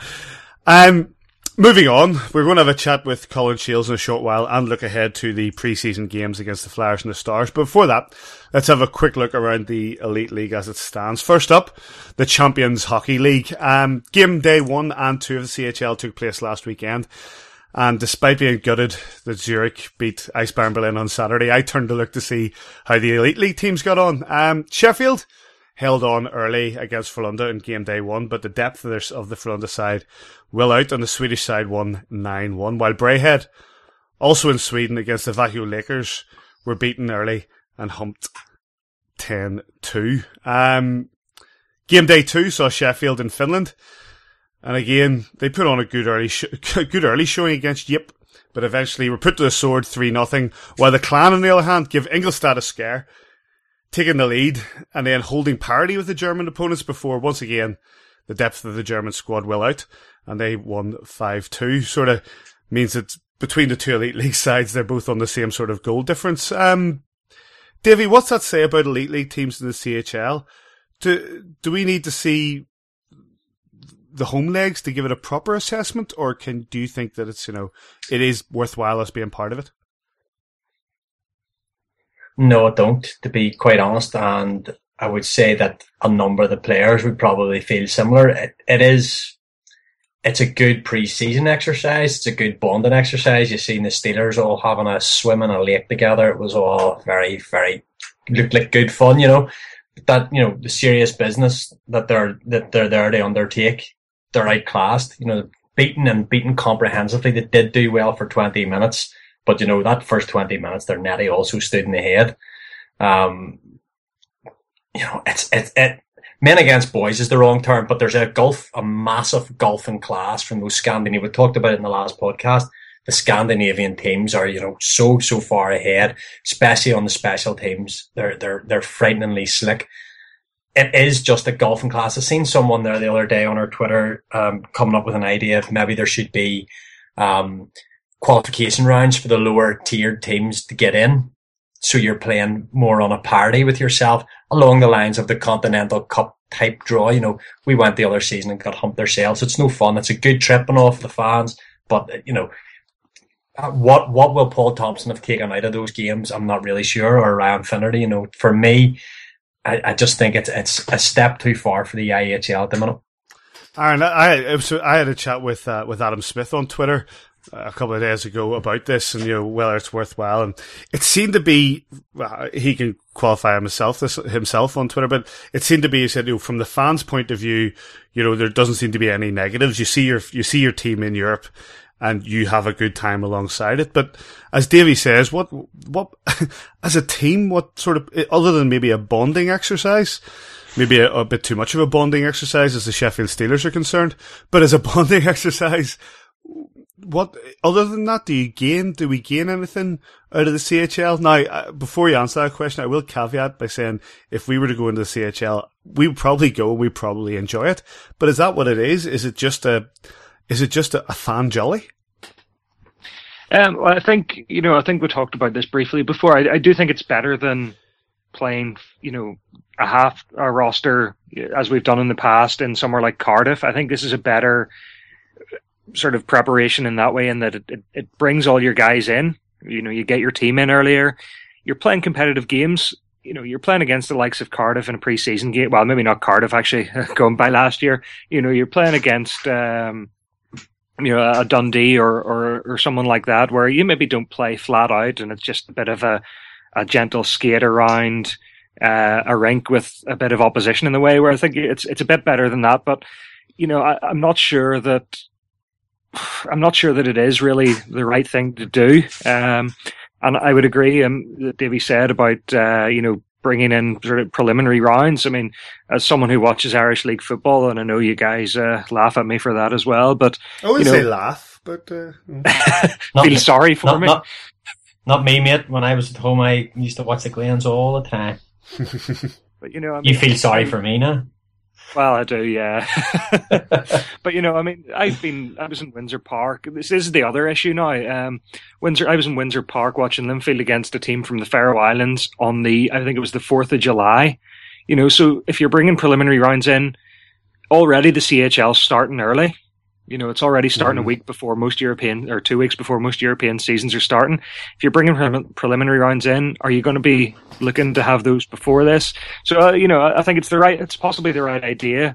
Speaker 1: Moving on, we're going to have a chat with Colin Shields in a short while and look ahead to the pre-season games against the Flyers and the Stars. But before that, let's have a quick look around the Elite League as it stands. First up, the Champions Hockey League. Game day 1 and 2 of the CHL took place last weekend. And despite being gutted that Zurich beat Eisbären Berlin on Saturday, I turned to look to see how the Elite League teams got on. Sheffield held on early against Frölunda in game day 1, but the depth of the Frölunda side will out, and the Swedish side won 9-1, while Braehead, also in Sweden against the Vahio Lakers, were beaten early and humped 10-2. Game day 2 saw Sheffield in Finland, and again they put on a good early showing against Yip, but eventually were put to the sword 3-0, while the Clan on the other hand give Ingolstadt a scare, taking the lead and then holding parity with the German opponents before, once again, the depth of the German squad will out, and they won 5-2. Sort of means that between the two Elite League sides, they're both on the same sort of goal difference. Davey, what's that say about Elite League teams in the CHL? Do we need to see the home legs to give it a proper assessment, or do you think that it's, it is worthwhile us being part of it?
Speaker 2: No, I don't, to be quite honest, and I would say that a number of the players would probably feel similar. It's a good pre-season exercise. It's a good bonding exercise. You've seen the Steelers all having a swim in a lake together. It was all very, very, looked like good fun, That, the serious business that they're there to undertake, they're outclassed, beaten comprehensively. They did do well for 20 minutes. But, that first 20 minutes there, Nettie also stood in the head. Men against boys is the wrong term, but there's a massive gulf in class from those Scandinavian. We talked about it in the last podcast. The Scandinavian teams are, so far ahead, especially on the special teams. They're frighteningly slick. It is just a gulf in class. I seen someone there the other day on our Twitter, coming up with an idea of maybe there should be, qualification rounds for the lower tiered teams to get in. So you're playing more on a parity with yourself along the lines of the Continental Cup type draw. We went the other season and got humped ourselves. It's no fun. It's a good trip and all for the fans. But, what will Paul Thompson have taken out of those games? I'm not really sure. Or Ryan Finnerty. For me, I just think it's a step too far for the IHL at the minute.
Speaker 1: Aaron, I had a chat with Adam Smith on Twitter a couple of days ago about this and, whether it's worthwhile. And it seemed to be, he can qualify himself on Twitter, but it seemed to be, he said, from the fans' point of view, there doesn't seem to be any negatives. You see your team in Europe and you have a good time alongside it. But as Davey says, what, as a team, what sort of, other than maybe a bonding exercise, maybe a bit too much of a bonding exercise as the Sheffield Steelers are concerned, but as a bonding exercise, what, other than that, do we gain anything out of the CHL? Now, before you answer that question, I will caveat by saying if we were to go into the CHL, we would probably go, we probably enjoy it. But is that what it is? Is it just a fan jolly?
Speaker 3: Well, I think we talked about this briefly before. I do think it's better than playing, a half a roster as we've done in the past in somewhere like Cardiff. I think this is a better sort of preparation in that way, in that it brings all your guys in. You get your team in earlier. You're playing competitive games. You're playing against the likes of Cardiff in a pre-season game. Well, maybe not Cardiff, actually, going by last year. You're playing against, a Dundee or someone like that, where you maybe don't play flat out and it's just a bit of a gentle skate around a rink with a bit of opposition in the way, where I think it's a bit better than that. But, I'm not sure that it is really the right thing to do. And I would agree that Davey said about, bringing in sort of preliminary rounds. I mean, as someone who watches Irish League football, and I know you guys laugh at me for that as well, but
Speaker 1: I wouldn't say laugh, but
Speaker 3: feel sorry for me.
Speaker 2: Not me, mate. When I was at home, I used to watch the Glens all the time.
Speaker 3: But
Speaker 2: you feel sorry for me now?
Speaker 3: Well, I do, yeah. But I was in Windsor Park. This is the other issue now. I was in Windsor Park watching Linfield against a team from the Faroe Islands on I think it was the 4th of July. So if you're bringing preliminary rounds in, already the CHL's starting early. It's already starting a week before most European, or 2 weeks before most European seasons are starting. If you're bringing preliminary rounds in, are you going to be looking to have those before this? So, I think it's possibly the right idea.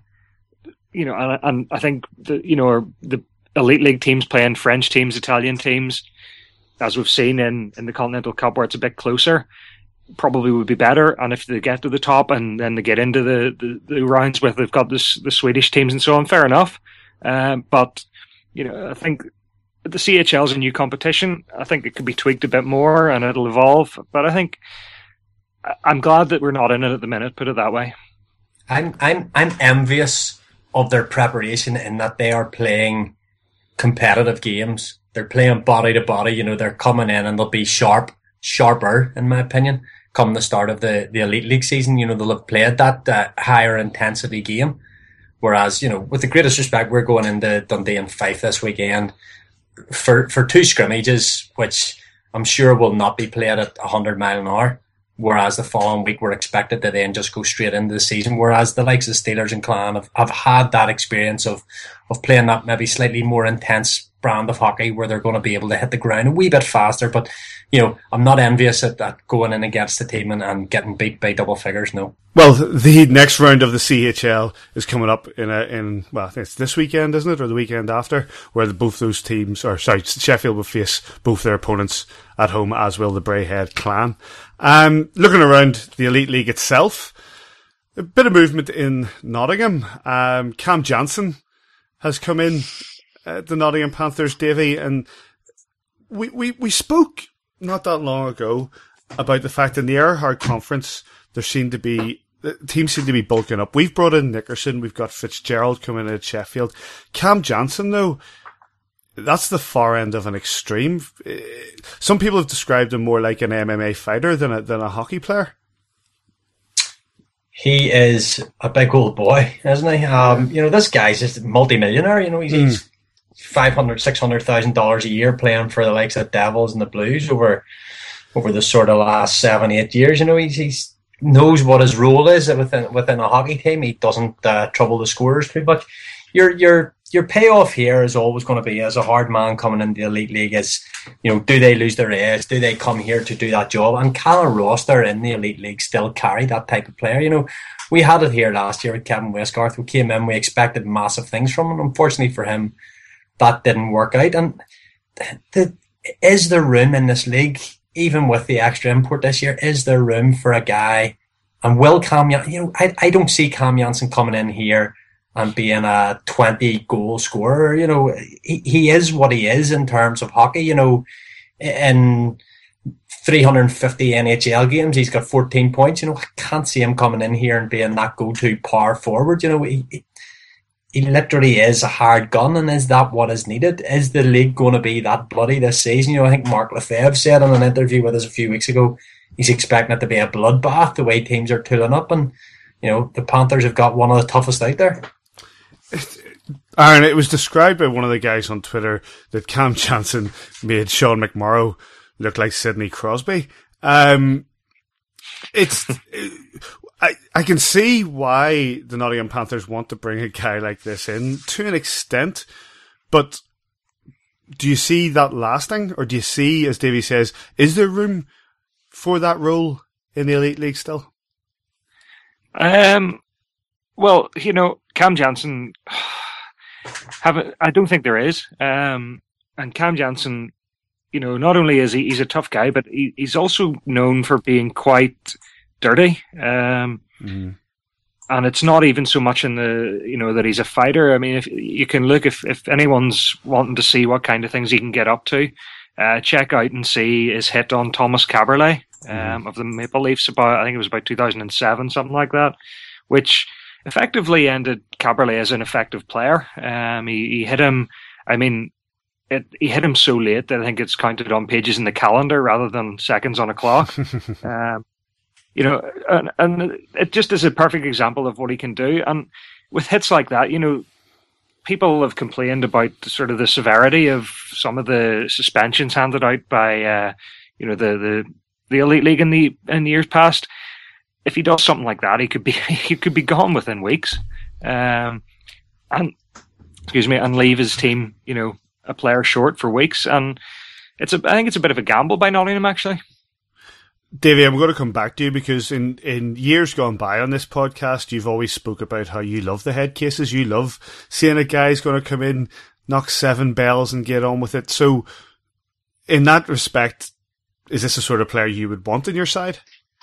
Speaker 3: And I think the elite league teams playing French teams, Italian teams, as we've seen in the Continental Cup, where it's a bit closer, probably would be better. And if they get to the top and then they get into the rounds with, they've got the Swedish teams and so on, fair enough. But I think the CHL is a new competition. I think it could be tweaked a bit more and it'll evolve. But I think I'm glad that we're not in it at the minute. Put it that way.
Speaker 2: I'm envious of their preparation in that they are playing competitive games. They're playing body to body. They're coming in and they'll be sharper, in my opinion, come the start of the Elite League season. They'll have played that higher intensity game. Whereas, with the greatest respect, we're going into Dundee and Fife this weekend for 2 scrimmages, which I'm sure will not be played at 100 mile an hour. Whereas the following week, we're expected to then just go straight into the season. Whereas the likes of Steelers and Clan have had that experience of playing that maybe slightly more intense brand of hockey where they're going to be able to hit the ground a wee bit faster. But, I'm not envious at that going in against the team and getting beat by double figures, no.
Speaker 1: Well, the next round of the CHL is coming up in I think it's this weekend, isn't it? Or the weekend after, where both those teams, Sheffield will face both their opponents at home, as will the Braehead Clan. Looking around the Elite League itself, a bit of movement in Nottingham. Cam Jansen has come in at the Nottingham Panthers, Davy, and we spoke not that long ago about the fact in the Erhard Conference the teams seem to be bulking up. We've brought in Nickerson, we've got Fitzgerald coming in at Sheffield. Cam Jansen, though, that's the far end of an extreme. Some people have described him more like an MMA fighter than a hockey player.
Speaker 2: He is a big old boy, isn't he? This guy's just a multi-millionaire. He's $500,000-$600,000 a year playing for the likes of the Devils and the Blues over the sort of last 7-8 years. He's knows what his role is within a hockey team. He doesn't trouble the scorers too much. Your payoff here is always going to be, as a hard man coming into the Elite League, is, do they lose their edge? Do they come here to do that job? And can a roster in the Elite League still carry that type of player? We had it here last year with Kevin Westgarth. We came in, we expected massive things from him. Unfortunately for him, that didn't work out. And is there room in this league, even with the extra import this year, is there room for a guy? And will Cam Jansen, I don't see Cam Jansen coming in here and being a 20-goal scorer. He is what he is in terms of hockey. In 350 NHL games, he's got 14 points. I can't see him coming in here and being that go-to power forward. He literally is a hard gun, and is that what is needed? Is the league going to be that bloody this season? I think Mark Lefebvre said in an interview with us a few weeks ago, he's expecting it to be a bloodbath the way teams are tooling up, and the Panthers have got one of the toughest out there.
Speaker 1: Aaron, it was described by one of the guys on Twitter that Cam Jansen made Sean McMorrow look like Sidney Crosby. I can see why the Nottingham Panthers want to bring a guy like this in to an extent, but do you see that lasting, or do you see, as Davey says, is there room for that role in the Elite League still?
Speaker 3: Well, Cam Jansen, I don't think there is. And Cam Jansen, not only is he's a tough guy, but he's also known for being quite dirty. And it's not even so much in the, that he's a fighter. I mean, if you can look, if anyone's wanting to see what kind of things he can get up to, check out and see his hit on Thomas Caberlet of the Maple Leafs I think it was about 2007, something like that, which effectively ended Caberlet as an effective player. He hit him, he hit him so late that I think it's counted on pages in the calendar rather than seconds on a clock. And it just is a perfect example of what he can do. And with hits like that, people have complained about sort of the severity of some of the suspensions handed out by, the Elite League in the years past. If he does something like that, he could be gone within weeks, and leave his team, a player short for weeks. And I think it's a bit of a gamble by Nottingham, actually.
Speaker 1: Davey, I'm going to come back to you because in years gone by on this podcast, you've always spoke about how you love the head cases. You love seeing a guy's going to come in, knock 7 bells and get on with it. So in that respect, is this the sort of player you would want in your side?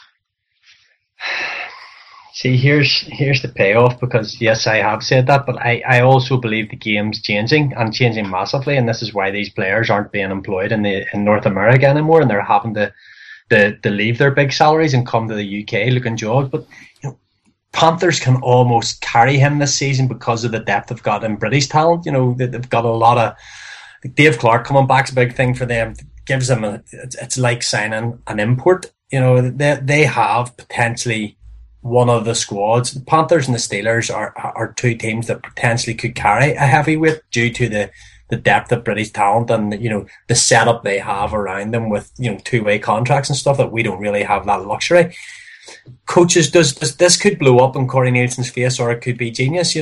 Speaker 2: See, here's the payoff, because yes, I have said that, but I also believe the game's changing and changing massively, and this is why these players aren't being employed in North America anymore, and they're having to leave their big salaries and come to the UK looking jobs. But Panthers can almost carry him this season because of the depth they've got in British talent. They've got a lot of Dave Clark coming back's a big thing for them. Gives them it's like signing an import. They have potentially one of the squads. The Panthers and the Steelers are two teams that potentially could carry a heavyweight due to the depth of British talent and the setup they have around them with two-way contracts and stuff that we don't really have that luxury. Coaches, does this could blow up in Corey Nielsen's face, or it could be genius.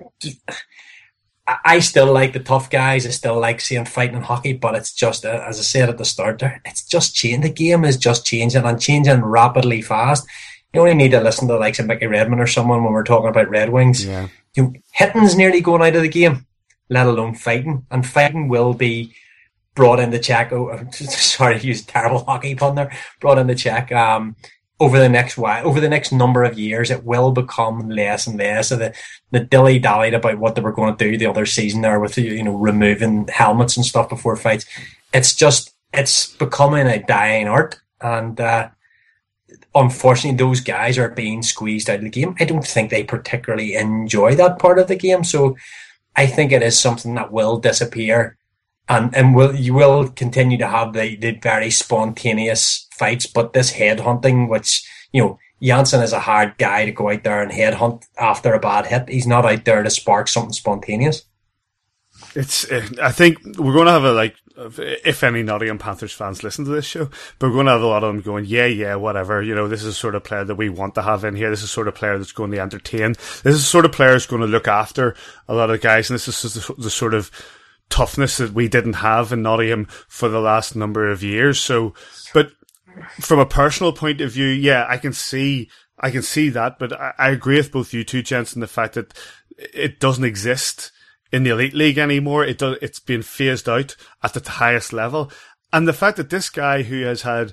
Speaker 2: I still like the tough guys. I still like seeing fighting in hockey, but it's just, as I said at the start there, it's just changing. The game is just changing and changing rapidly fast. You only need to listen to the likes of Mickey Redmond or someone when we're talking about Red Wings. Yeah. Hitting's nearly going out of the game, let alone fighting. And fighting will be brought into check. Sorry to use a terrible hockey pun there. Brought into check over the next number of years. It will become less and less of the dilly-dallied about what they were going to do the other season there with removing helmets and stuff before fights. It's just it's becoming a dying art, and unfortunately, those guys are being squeezed out of the game. I don't think they particularly enjoy that part of the game, so I think it is something that will disappear, and you will continue to have the very spontaneous fights, but this headhunting, which, Janssen is a hard guy to go out there and headhunt after a bad hit. He's not out there to spark something spontaneous.
Speaker 1: I think we're going to have if any Nottingham Panthers fans listen to this show, but we're going to have a lot of them going, yeah, whatever. This is the sort of player that we want to have in here. This is the sort of player that's going to entertain. This is the sort of player that's going to look after a lot of guys, and this is the sort of toughness that we didn't have in Nottingham for the last number of years. So, but from a personal point of view, yeah, I can see that, but I agree with both you two, gents, in the fact that it doesn't exist in the Elite League anymore. It's been phased out at the highest level. And the fact that this guy who has had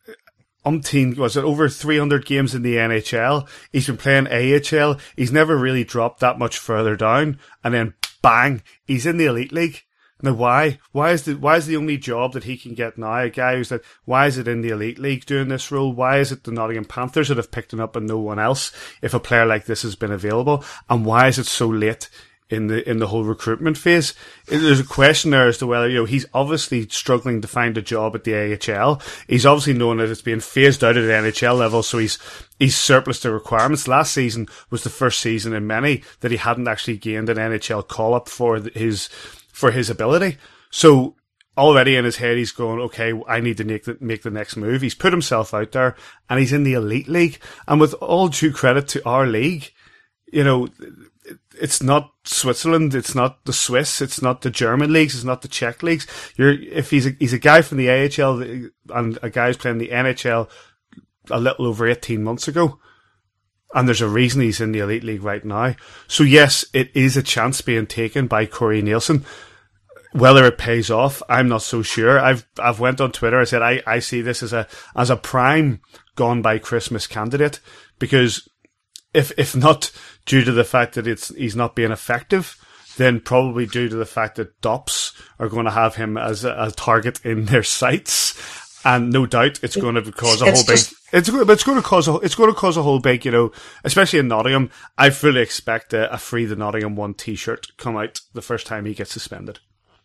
Speaker 1: over 300 games in the NHL, he's been playing AHL, he's never really dropped that much further down, and then bang, he's in the Elite League. Now, why? Why is the only job that he can get now a guy who's why is it in the Elite League doing this role? Why is it the Nottingham Panthers that have picked him up and no one else if a player like this has been available? And why is it so late in the whole recruitment phase? There's a question there as to whether, he's obviously struggling to find a job at the AHL. He's obviously known that it's being phased out at the NHL level, so he's surplus to requirements. Last season was the first season in many that he hadn't actually gained an NHL call-up for his ability. So already in his head, he's going, okay, I need to make the next move. He's put himself out there, and he's in the Elite League. And with all due credit to our league, it's not Switzerland, it's not the Swiss, it's not the German leagues, it's not the Czech leagues. If he's a guy from the AHL and a guy who's playing the NHL a little over 18 months ago, and there's a reason he's in the Elite League right now. So yes, it is a chance being taken by Corey Nielsen. Whether it pays off, I'm not so sure. I've went on Twitter. I said I see this as a prime gone by Christmas candidate, because if not due to the fact that he's not being effective, then probably due to the fact that DOPS are going to have him as a target in their sights, and no doubt it's going to cause a whole big. It's going to cause a whole big, especially in Nottingham. I fully expect a Free the Nottingham 1 T-shirt come out the first time he gets suspended.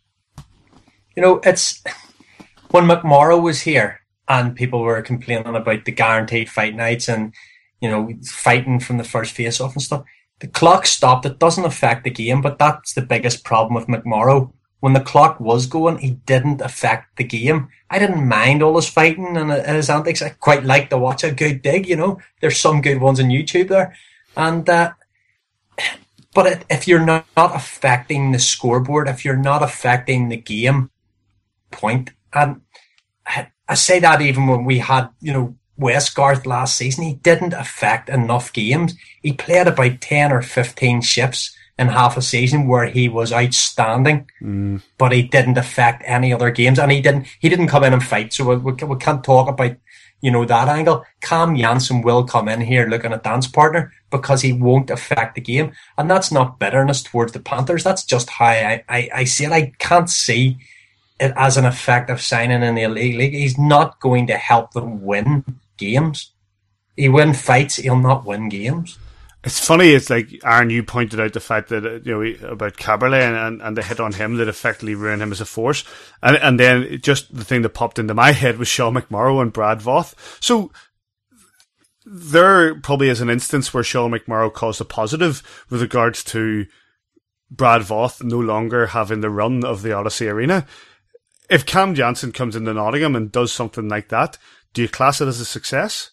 Speaker 2: It's when McMorrow was here and people were complaining about the guaranteed fight nights and, fighting from the first face-off and stuff. The clock stopped. It doesn't affect the game, but that's the biggest problem with McMorrow. When the clock was going, he didn't affect the game. I didn't mind all his fighting and his antics. I quite like to watch a good dig, There's some good ones on YouTube there. And but if you're not affecting the scoreboard, if you're not affecting the game point, and I say that even when we had, Westgarth last season, he didn't affect enough games. He played about 10 or 15 shifts in half a season where he was outstanding, but he didn't affect any other games, and he didn't come in and fight. So we can't talk about, that angle. Cam Janssen will come in here looking a dance partner because he won't affect the game, and that's not bitterness towards the Panthers. That's just how I see it. I can't see it as an effective signing in the Elite League. He's not going to help them win games. He win fights, he'll not win games.
Speaker 1: It's funny, it's like, Aaron, you pointed out the fact that, about Caberlet and the hit on him that effectively ruined him as a force. And then just the thing that popped into my head was Sean McMorrow and Brad Voth. So there probably is an instance where Sean McMorrow caused a positive with regards to Brad Voth no longer having the run of the Odyssey Arena. If Cam Janssen comes into Nottingham and does something like that, do you class it as a success?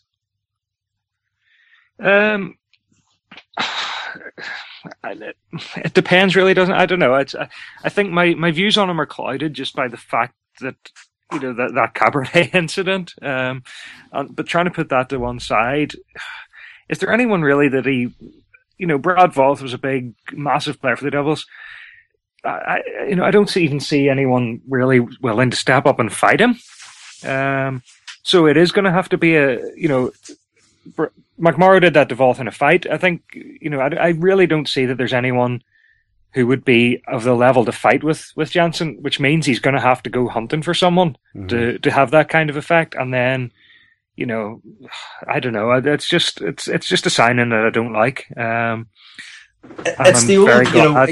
Speaker 3: It depends, really, doesn't it? I don't know. I think my views on him are clouded just by the fact that that Cabernet incident. But trying to put that to one side, is there anyone really that he? Brad Voth was a big, massive player for the Devils. I don't even see anyone really willing to step up and fight him. So it is going to have to be McMorrow did that to Voth in a fight. I think, I really don't see that there's anyone who would be of the level to fight with Janssen, which means he's going to have to go hunting for someone to have that kind of effect. And then, you know, I don't know. It's just a signing that I don't like.
Speaker 2: It's the old, you know,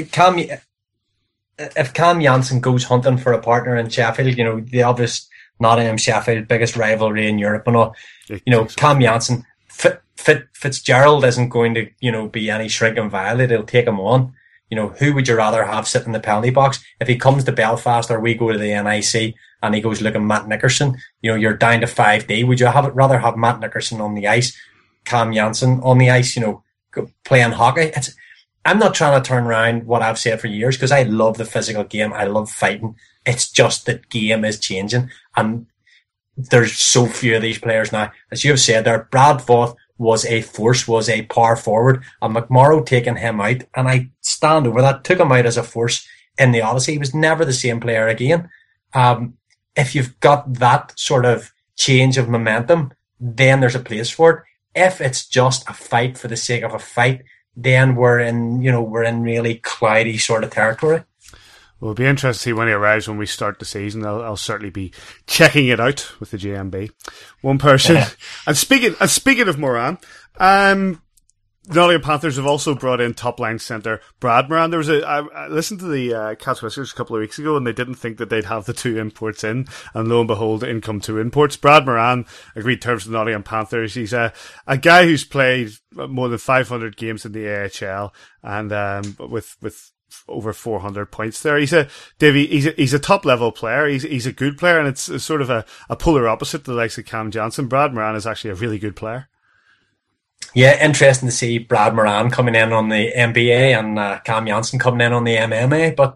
Speaker 2: if Cam Janssen goes hunting for a partner in Sheffield, you know, the obvious Nottingham Sheffield biggest rivalry in Europe and all, you know, Cam Janssen, Fitzgerald isn't going to, you know, be any shrinking violet. He'll take him on. You know, who would you rather have sit in the penalty box? If he comes to Belfast or we go to the NIC and he goes looking Matt Nickerson, you know, you're down to 5D. Would you rather have Matt Nickerson on the ice, Cam Janssen on the ice, you know, playing hockey? I'm not trying to turn around what I've said for years, because I love the physical game. I love fighting. It's just that game is changing, and there's so few of these players now. As you have said there, Brad Voth was a force, was a power forward, and McMorrow taking him out, and I stand over that, took him out as a force in the Odyssey. He was never the same player again. If you've got that sort of change of momentum, then there's a place for it. If it's just a fight for the sake of a fight, then we're in really cloudy sort of territory.
Speaker 1: Well, it'll be interesting to see when he arrives when we start the season. I'll certainly be checking it out with the GMB. One person. Yeah. And speaking of Moran, the Nottingham Panthers have also brought in top line centre Brad Moran. I listened to the Cats Whiskers a couple of weeks ago, and they didn't think that they'd have the two imports in, and lo and behold, in come two imports. Brad Moran agreed terms with the Nottingham Panthers. He's a guy who's played more than 500 games in the AHL, and with over 400 points there. He's a top level player. He's a good player, and it's sort of a polar opposite to the likes of Cam Janssen. Brad Moran is actually a really good player.
Speaker 2: Yeah, interesting to see Brad Moran coming in on the NBA and Cam Janssen coming in on the MMA, but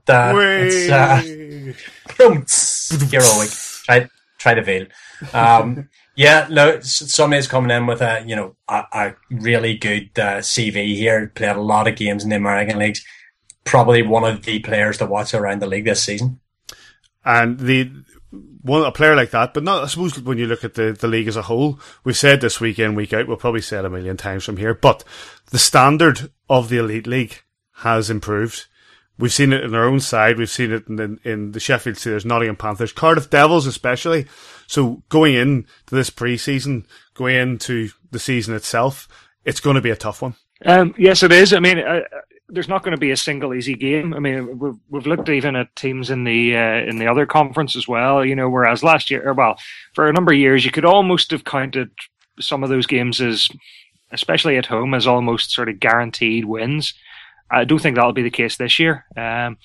Speaker 2: it's here all week. Try to veil. Yeah, no, Sunday's coming in with a really good CV here. Played a lot of games in the American leagues. Probably one of the players to watch around the league this season.
Speaker 1: And a player like that, but not, I suppose when you look at the league as a whole, we've said this week in, week out, we'll probably say it a million times from here, but the standard of the Elite League has improved. We've seen it in our own side, we've seen it in the Sheffield Steelers, Nottingham Panthers, Cardiff Devils especially. So going into this pre-season, going into the season itself, it's going to be a tough one.
Speaker 3: Yes, it is. I mean, there's not going to be a single easy game. I mean, we've looked even at teams in the other conference as well. You know, whereas last year, for a number of years, you could almost have counted some of those games as, especially at home, as almost sort of guaranteed wins. I don't think that'll be the case this year. And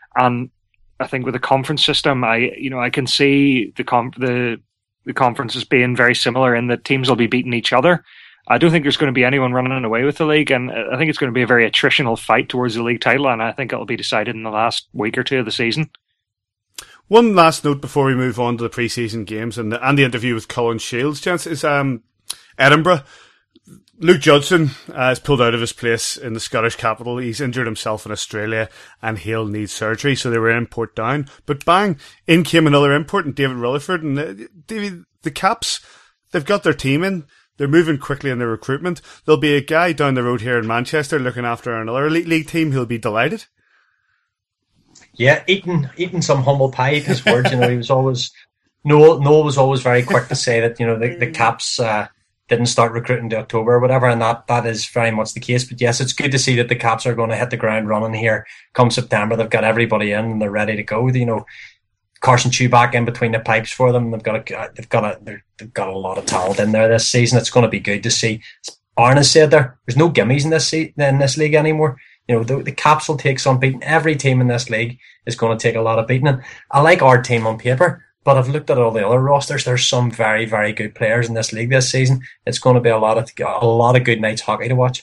Speaker 3: I think with the conference system, I can see the conferences being very similar in that teams will be beating each other. I don't think there's going to be anyone running away with the league, and I think it's going to be a very attritional fight towards the league title, and I think it'll be decided in the last week or two of the season.
Speaker 1: One last note before we move on to the pre-season games and the interview with Colin Shields, gents, is Edinburgh. Luke Judson has pulled out of his place in the Scottish capital. He's injured himself in Australia and he'll need surgery, so they were import down. But bang, in came another import, and David Rutherford. And David, the Caps, they've got their team in. They're moving quickly in their recruitment. There'll be a guy down the road here in Manchester looking after another Elite League team who'll be delighted.
Speaker 2: Yeah, eating some humble pie, his words. You know, he was always Noel was always very quick to say that, you know, the Caps didn't start recruiting to October or whatever, and that is very much the case. But yes, it's good to see that the Caps are going to hit the ground running here come September. They've got everybody in and they're ready to go. You know, Carson Chew back in between the pipes for them. They've got a lot of talent in there this season. It's going to be good to see. Arne has said there's no gimmies in this league anymore. You know, the Caps will take some beating. Every team in this league is going to take a lot of beating. And I like our team on paper, but I've looked at all the other rosters. There's some very, very good players in this league this season. It's going to be a lot of good nights hockey to watch.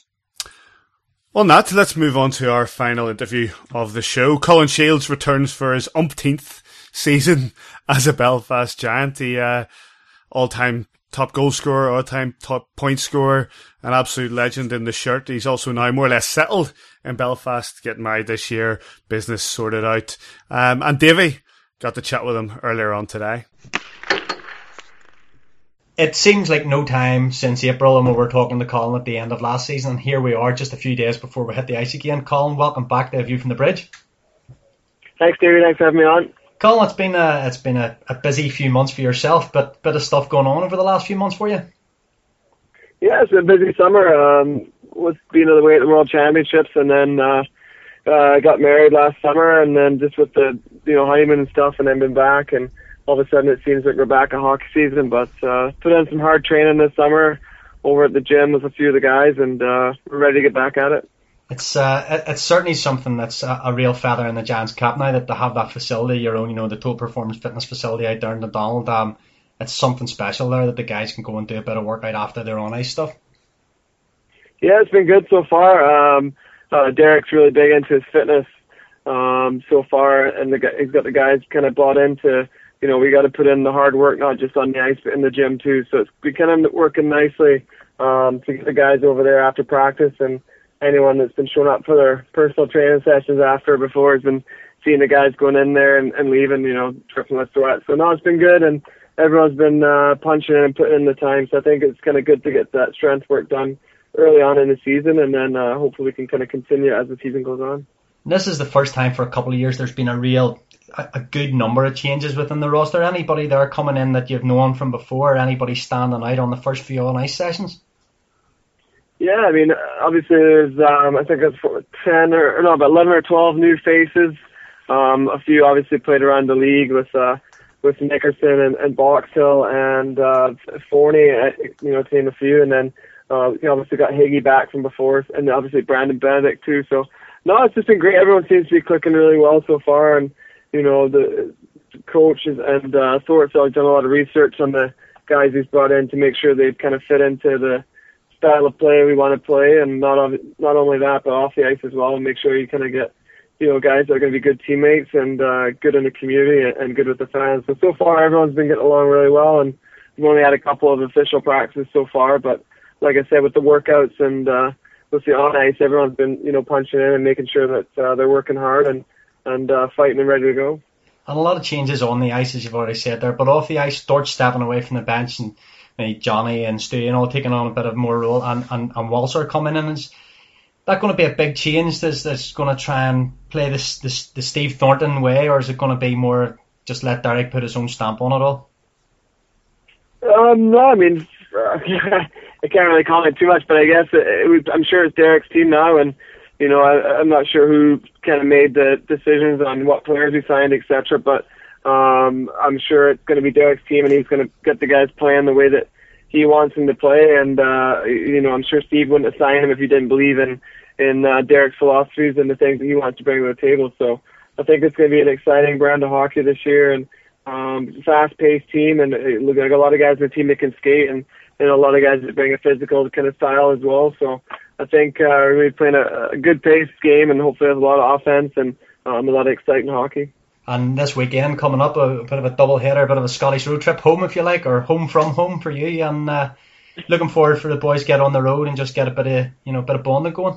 Speaker 1: On that, let's move on to our final interview of the show. Colin Shields returns for his umpteenth season as a Belfast Giant. The all-time top goal scorer, all-time top point scorer, an absolute legend in the shirt. He's also now more or less settled in Belfast, getting married this year, business sorted out. And Davey got to chat with him earlier on today.
Speaker 2: It seems like no time since April, and we were talking to Colin at the end of last season, and here we are just a few days before we hit the ice again. Colin, welcome back to A View from the Bridge.
Speaker 6: Thanks, David. Thanks for having me on.
Speaker 2: Colin, it's been a busy few months for yourself, but bit of stuff going on over the last few months for you.
Speaker 6: Yeah, it's been a busy summer. Was being away at the World Championships, and then I got married last summer, and then just with the honeymoon and stuff, and then been back, and all of a sudden it seems like we're back at hockey season. But put in some hard training this summer over at the gym with a few of the guys, and we're ready to get back at it.
Speaker 2: It's certainly something that's a real feather in the Giants' cap now, that they have that facility, your own, the Total Performance Fitness facility out there in the Donald. It's something special there that the guys can go and do a bit of workout after their on ice stuff.
Speaker 6: Yeah, it's been good so far. Derek's really big into his fitness so far, and he's got the guys kind of bought into, we got to put in the hard work, not just on the ice, but in the gym too. So it's been kind of working nicely to get the guys over there after practice, and anyone that's been showing up for their personal training sessions after or before has been seeing the guys going in there and leaving, dripping with sweat. So no, it's been good, and everyone's been punching in and putting in the time. So I think it's kind of good to get that strength work done early on in the season, and then hopefully we can kind of continue as the season goes on.
Speaker 2: This is the first time for a couple of years there's been a good number of changes within the roster. Anybody there coming in that you've known from before? Anybody standing out on the first few on ice sessions?
Speaker 6: Yeah, I mean, obviously there's, I think it's 11 or 12 new faces. A few obviously played around the league with Nickerson and Boxhill and Forney, to name a few. And then you obviously got Higgy back from before, and obviously Brandon Benedict too. So, no, it's just been great. Everyone seems to be clicking really well so far. And, the coaches and Thorpe have done a lot of research on the guys he's brought in to make sure they kind of fit into the style of play we want to play, and not only that, but off the ice as well, and make sure you kind of get guys that are going to be good teammates and good in the community and good with the fans. So far everyone's been getting along really well, and we've only had a couple of official practices so far, but like I said, with the workouts and with the on ice, everyone's been punching in and making sure that they're working hard and fighting and ready to go.
Speaker 2: And a lot of changes on the ice, as you've already said there, but off the ice, Dortch stepping away from the bench, and Johnny and Stu, taking on a bit of more role, and Walser coming in. Is that going to be a big change that's going to try and play the Steve Thornton way, or is it going to be more just let Derek put his own stamp on it all?
Speaker 6: No, I mean, I can't really comment too much, but I guess I'm sure it's Derek's team now, and I'm not sure who kind of made the decisions on what players we signed, etc. But I'm sure it's going to be Derek's team, and he's going to get the guys playing the way that he wants them to play. And I'm sure Steve wouldn't have signed him if he didn't believe in Derek's philosophies and the things that he wants to bring to the table. So I think it's going to be an exciting brand of hockey this year, and fast-paced team, and look like a lot of guys in the team that can skate, and a lot of guys that bring a physical kind of style as well. So I think we're going to be playing a good paced game, and hopefully have a lot of offense and a lot of exciting hockey.
Speaker 2: And this weekend coming up, a bit of a double header, a bit of a Scottish road trip home, if you like, or home from home for you. And looking forward for the boys to get on the road and just get a bit of bonding going.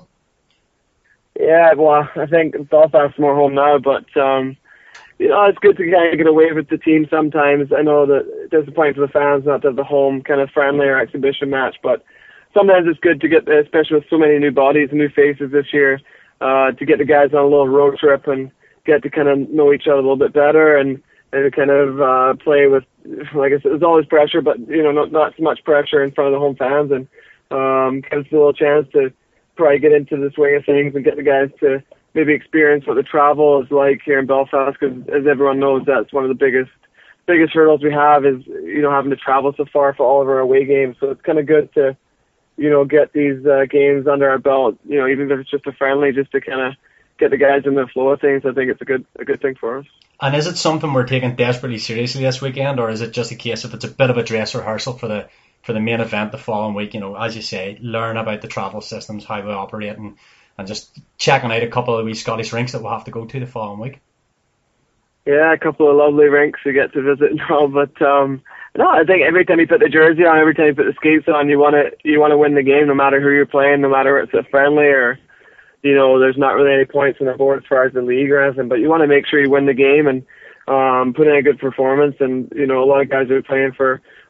Speaker 6: Yeah, well, I think Belfast's more home now, but it's good to kind of get away with the team sometimes. I know that it's disappointing for the fans not to have the home kind of friendly or exhibition match, but sometimes it's good to get, especially with so many new bodies and new faces this year, to get the guys on a little road trip and get to kind of know each other a little bit better and kind of play with, like I said, there's always pressure, but not so much pressure in front of the home fans, and gives us a little chance to probably get into the swing of things and get the guys to maybe experience what the travel is like here in Belfast, because as everyone knows, that's one of the biggest hurdles we have is having to travel so far for all of our away games. So it's kind of good to get these games under our belt, even if it's just a friendly, just to kind of get the guys in the flow of things. I think it's a good thing for us.
Speaker 2: And is it something we're taking desperately seriously this weekend, or is it just a case of it's a bit of a dress rehearsal for the main event the following week? As you say, learn about the travel systems, how we operate, and just checking out a couple of wee Scottish rinks that we'll have to go to the following week. Yeah,
Speaker 6: a couple of lovely rinks we get to visit and all, but no, I think every time you put the jersey on, every time you put the skates on, you want to win the game, no matter who you're playing, no matter if it's a friendly or there's not really any points on the board as far as the league or anything, but you want to make sure you win the game and put in a good performance. And a lot of guys are playing for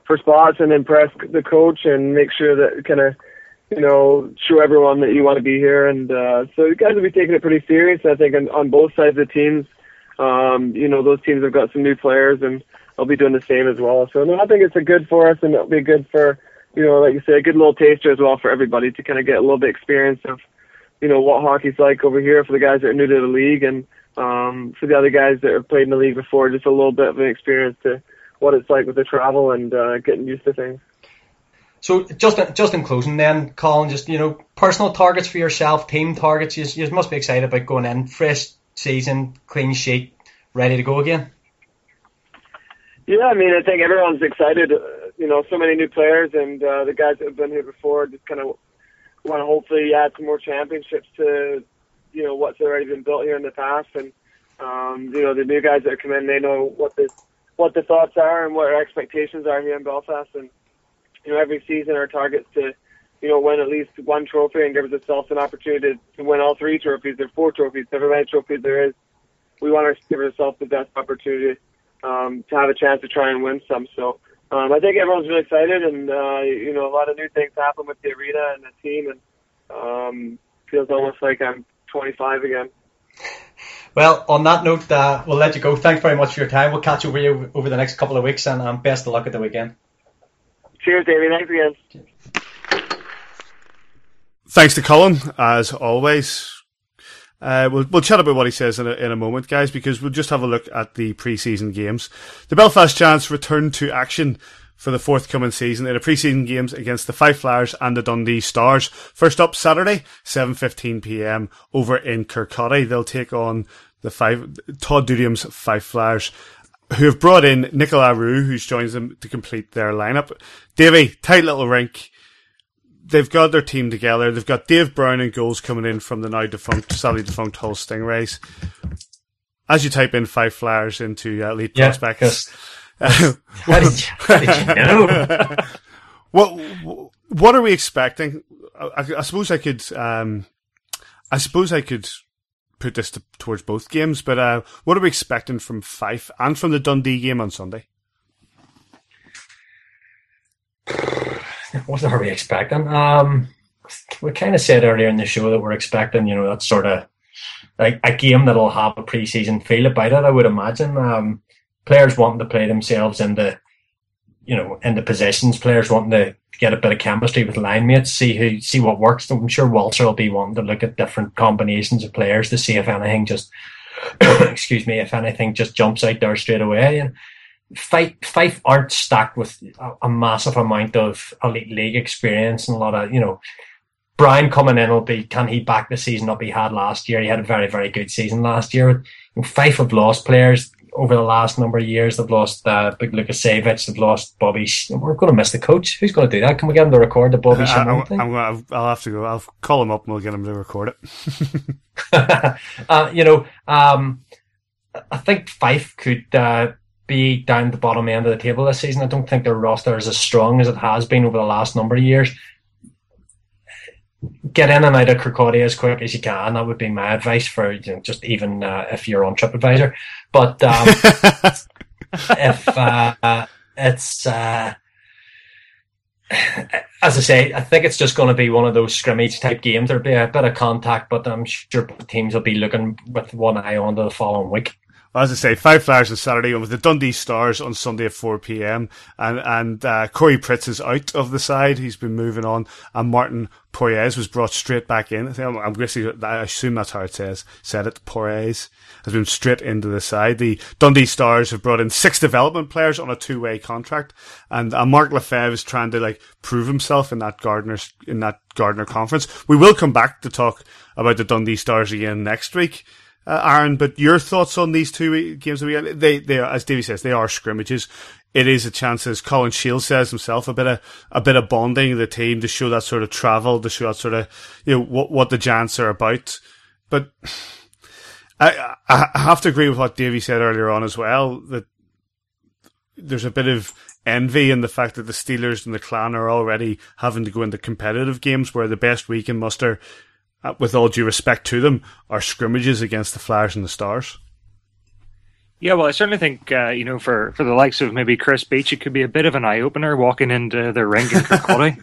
Speaker 6: spots and impress the coach and make sure that kind of, show everyone that you want to be here. And so the guys will be taking it pretty serious. I think on both sides of the teams, those teams have got some new players, and I'll be doing the same as well. So no, I think it's a good for us, and it'll be good for, like you say, a good little taster as well for everybody to kind of get a little bit experience of, what hockey's like over here for the guys that are new to the league, and for the other guys that have played in the league before, just a little bit of an experience to what it's like with the travel and getting used to things.
Speaker 2: So just in closing then, Colin, just, personal targets for yourself, team targets, you must be excited about going in, fresh season, clean sheet, ready to go again.
Speaker 6: Yeah, I mean, I think everyone's excited, so many new players, and the guys that have been here before just kind of want to hopefully add some more championships to, what's already been built here in the past. And, the new guys that come in, they know what the thoughts are and what our expectations are here in Belfast. And, every season our target's to, win at least one trophy and give ourselves an opportunity to win all 3 trophies or 4 trophies, however many trophies there is. We want to give ourselves the best opportunity to have a chance to try and win some. So I think everyone's really excited, and a lot of new things happen with the arena and the team, and feels almost like I'm 25 again.
Speaker 2: Well, on that note, we'll let you go. Thanks very much for your time. We'll catch up with you over the next couple of weeks, and best of luck at the weekend.
Speaker 6: Cheers, Davey. Thanks again.
Speaker 1: Thanks to Colin, as always. We'll chat about what he says in a moment, guys, because we'll just have a look at the pre-season games. The Belfast Giants return to action for the forthcoming season in a pre-season games against the Fife Flyers and the Dundee Stars. First up, Saturday, 7:15 p.m. over in Kirkcaldy. They'll take on Todd Dudium's Fife Flyers, who have brought in Nicolas Roux, who joins them to complete their lineup. Davey, tight little rink. They've got their team together. They've got Dave Brown in goals coming in from the sadly defunct Hull Stingrays. As you type in Fife Flyers into Elite Prospects,
Speaker 2: how did you know?
Speaker 1: What are we expecting? I suppose I could put this towards both games, but what are we expecting from Fife and from the Dundee game on Sunday?
Speaker 2: What are we expecting? We kind of said earlier in the show that we're expecting, that sort of like a game that'll have a pre-season feel about it, I would imagine. Players wanting to play themselves into positions, players wanting to get a bit of chemistry with line mates, see what works. I'm sure Walter will be wanting to look at different combinations of players to see if anything just jumps out there straight away. And Fife aren't stacked with a massive amount of elite league experience and a lot of, Brian coming in can he back the season up he had last year? He had a very, very good season last year. Fife have lost players over the last number of years. They've lost Big Lukasiewicz, they've lost Bobby. We're going to miss the coach. Who's going to do that? Can we get him to record the Bobby Shimon thing?
Speaker 1: I'll have to go. I'll call him up and we'll get him to record
Speaker 2: it. I think Fife could be down the bottom end of the table this season. I don't think their roster is as strong as it has been over the last number of years. Get in and out of Kirkcaldy as quick as you can. That would be my advice for just even if you're on TripAdvisor. But if it's as I say, I think it's just going to be one of those scrimmage type games. There'll be a bit of contact, but I'm sure teams will be looking with one eye on to the following week.
Speaker 1: As I say, Five Flyers on Saturday with the Dundee Stars on Sunday at 4 p.m. And Corey Pritz is out of the side. He's been moving on. And Martin Poirier was brought straight back in. I assume that's how it said it. Poirier has been straight into the side. The Dundee Stars have brought in 6 development players on a 2-way contract. And Mark Lefebvre is trying to prove himself in that Gardner conference. We will come back to talk about the Dundee Stars again next week. Aaron, but your thoughts on these 2 games of the weekend? They are, as Davey says, they are scrimmages. It is a chance, as Colin Shields says himself, a bit of bonding of the team to show that sort of travel, to show that sort of, what the Giants are about. But I have to agree with what Davey said earlier on as well, that there's a bit of envy in the fact that the Steelers and the Clan are already having to go into competitive games where the best we can muster, with all due respect to them, are scrimmages against the Flyers and the Stars.
Speaker 3: Yeah, well, I certainly think for the likes of maybe Chris Beach, it could be a bit of an eye opener walking into the rink in Kirkcaldy.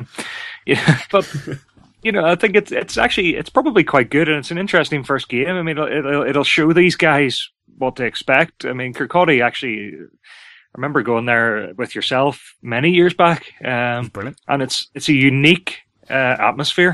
Speaker 3: But I think it's probably quite good, and it's an interesting first game. I mean, it'll show these guys what to expect. I mean, Kirkcaldy actually, I remember going there with yourself many years back,
Speaker 1: brilliant,
Speaker 3: and it's a unique atmosphere.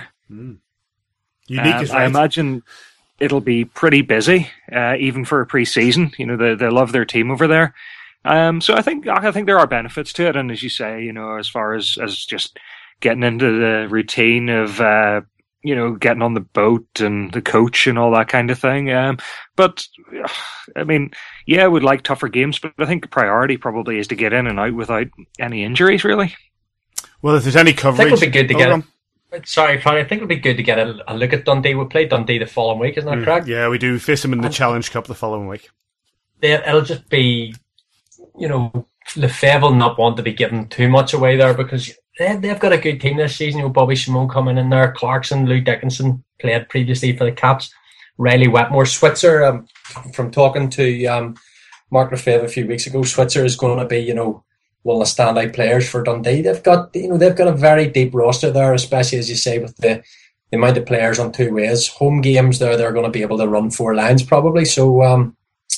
Speaker 1: Unique is right.
Speaker 3: I imagine it'll be pretty busy, even for a pre-season. They love their team over there. So I think there are benefits to it, and as you say, as far as just getting into the routine of getting on the boat and the coach and all that kind of thing. But I mean, yeah, I would like tougher games, but I think the priority probably is to get in and out without any injuries, really.
Speaker 1: Well, if there's any coverage,
Speaker 2: I think it would be good to get. Sorry, Franny, I think it would be good to get a look at Dundee. We play Dundee the following week, isn't that correct?
Speaker 1: Yeah, we do face them in the Challenge Cup the following week.
Speaker 2: It'll just be, Lefebvre will not want to be giving too much away there because they've got a good team this season. Bobby Simone coming in there, Clarkson, Lou Dickinson played previously for the Caps, Riley Wetmore, Switzer. From talking to Mark Lefebvre a few weeks ago, Switzer is going to be, one of the standout players for Dundee. They've got a very deep roster there, especially as you say with the amount of players on two ways. Home games they're going to be able to run four lines probably. So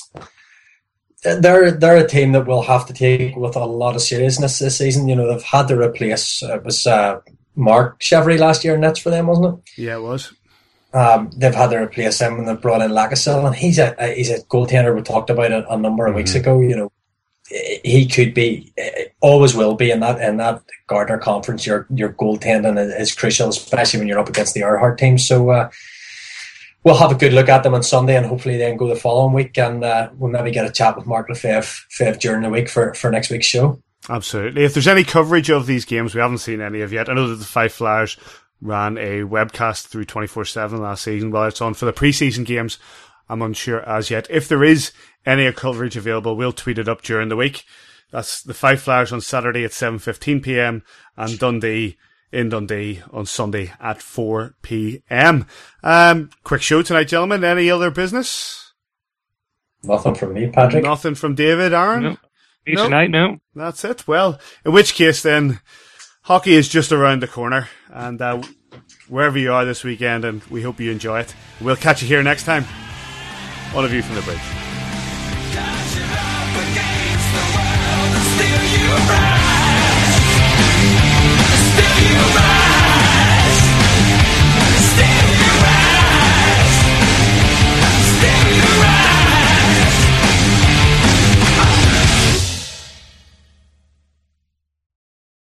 Speaker 2: they're a team that will have to take with a lot of seriousness this season. They've had to replace it was Mark Chevry last year in nets for them, wasn't it?
Speaker 1: Yeah, it was.
Speaker 2: They've had to replace him and they've brought in Lacazette, and he's a goaltender we talked about it a number of weeks ago. He could be, always will be in that Gardner Conference. Your goaltending is crucial, especially when you're up against the Earhart team. So we'll have a good look at them on Sunday, and hopefully then go the following week, and we'll maybe get a chat with Mark Lefebvre during the week for next week's show.
Speaker 1: Absolutely. If there's any coverage of these games, we haven't seen any of yet. I know that the Five Flyers ran a webcast through 24/7 last season. Well, it's on for the pre-season games. I'm unsure as yet. If there is any coverage available, we'll tweet it up during the week. That's the Five Flyers on Saturday at 7:15 p.m. and Dundee in Dundee on Sunday at 4 p.m. Quick show tonight, gentlemen. Any other business?
Speaker 2: Nothing from me, Patrick.
Speaker 1: Nothing from David, Aaron?
Speaker 3: No. Tonight, no.
Speaker 1: That's it. Well, in which case then, hockey is just around the corner, and wherever you are this weekend, and we hope you enjoy it. We'll catch you here next time. All of you from the bridge.
Speaker 7: Dashing up against the world and still you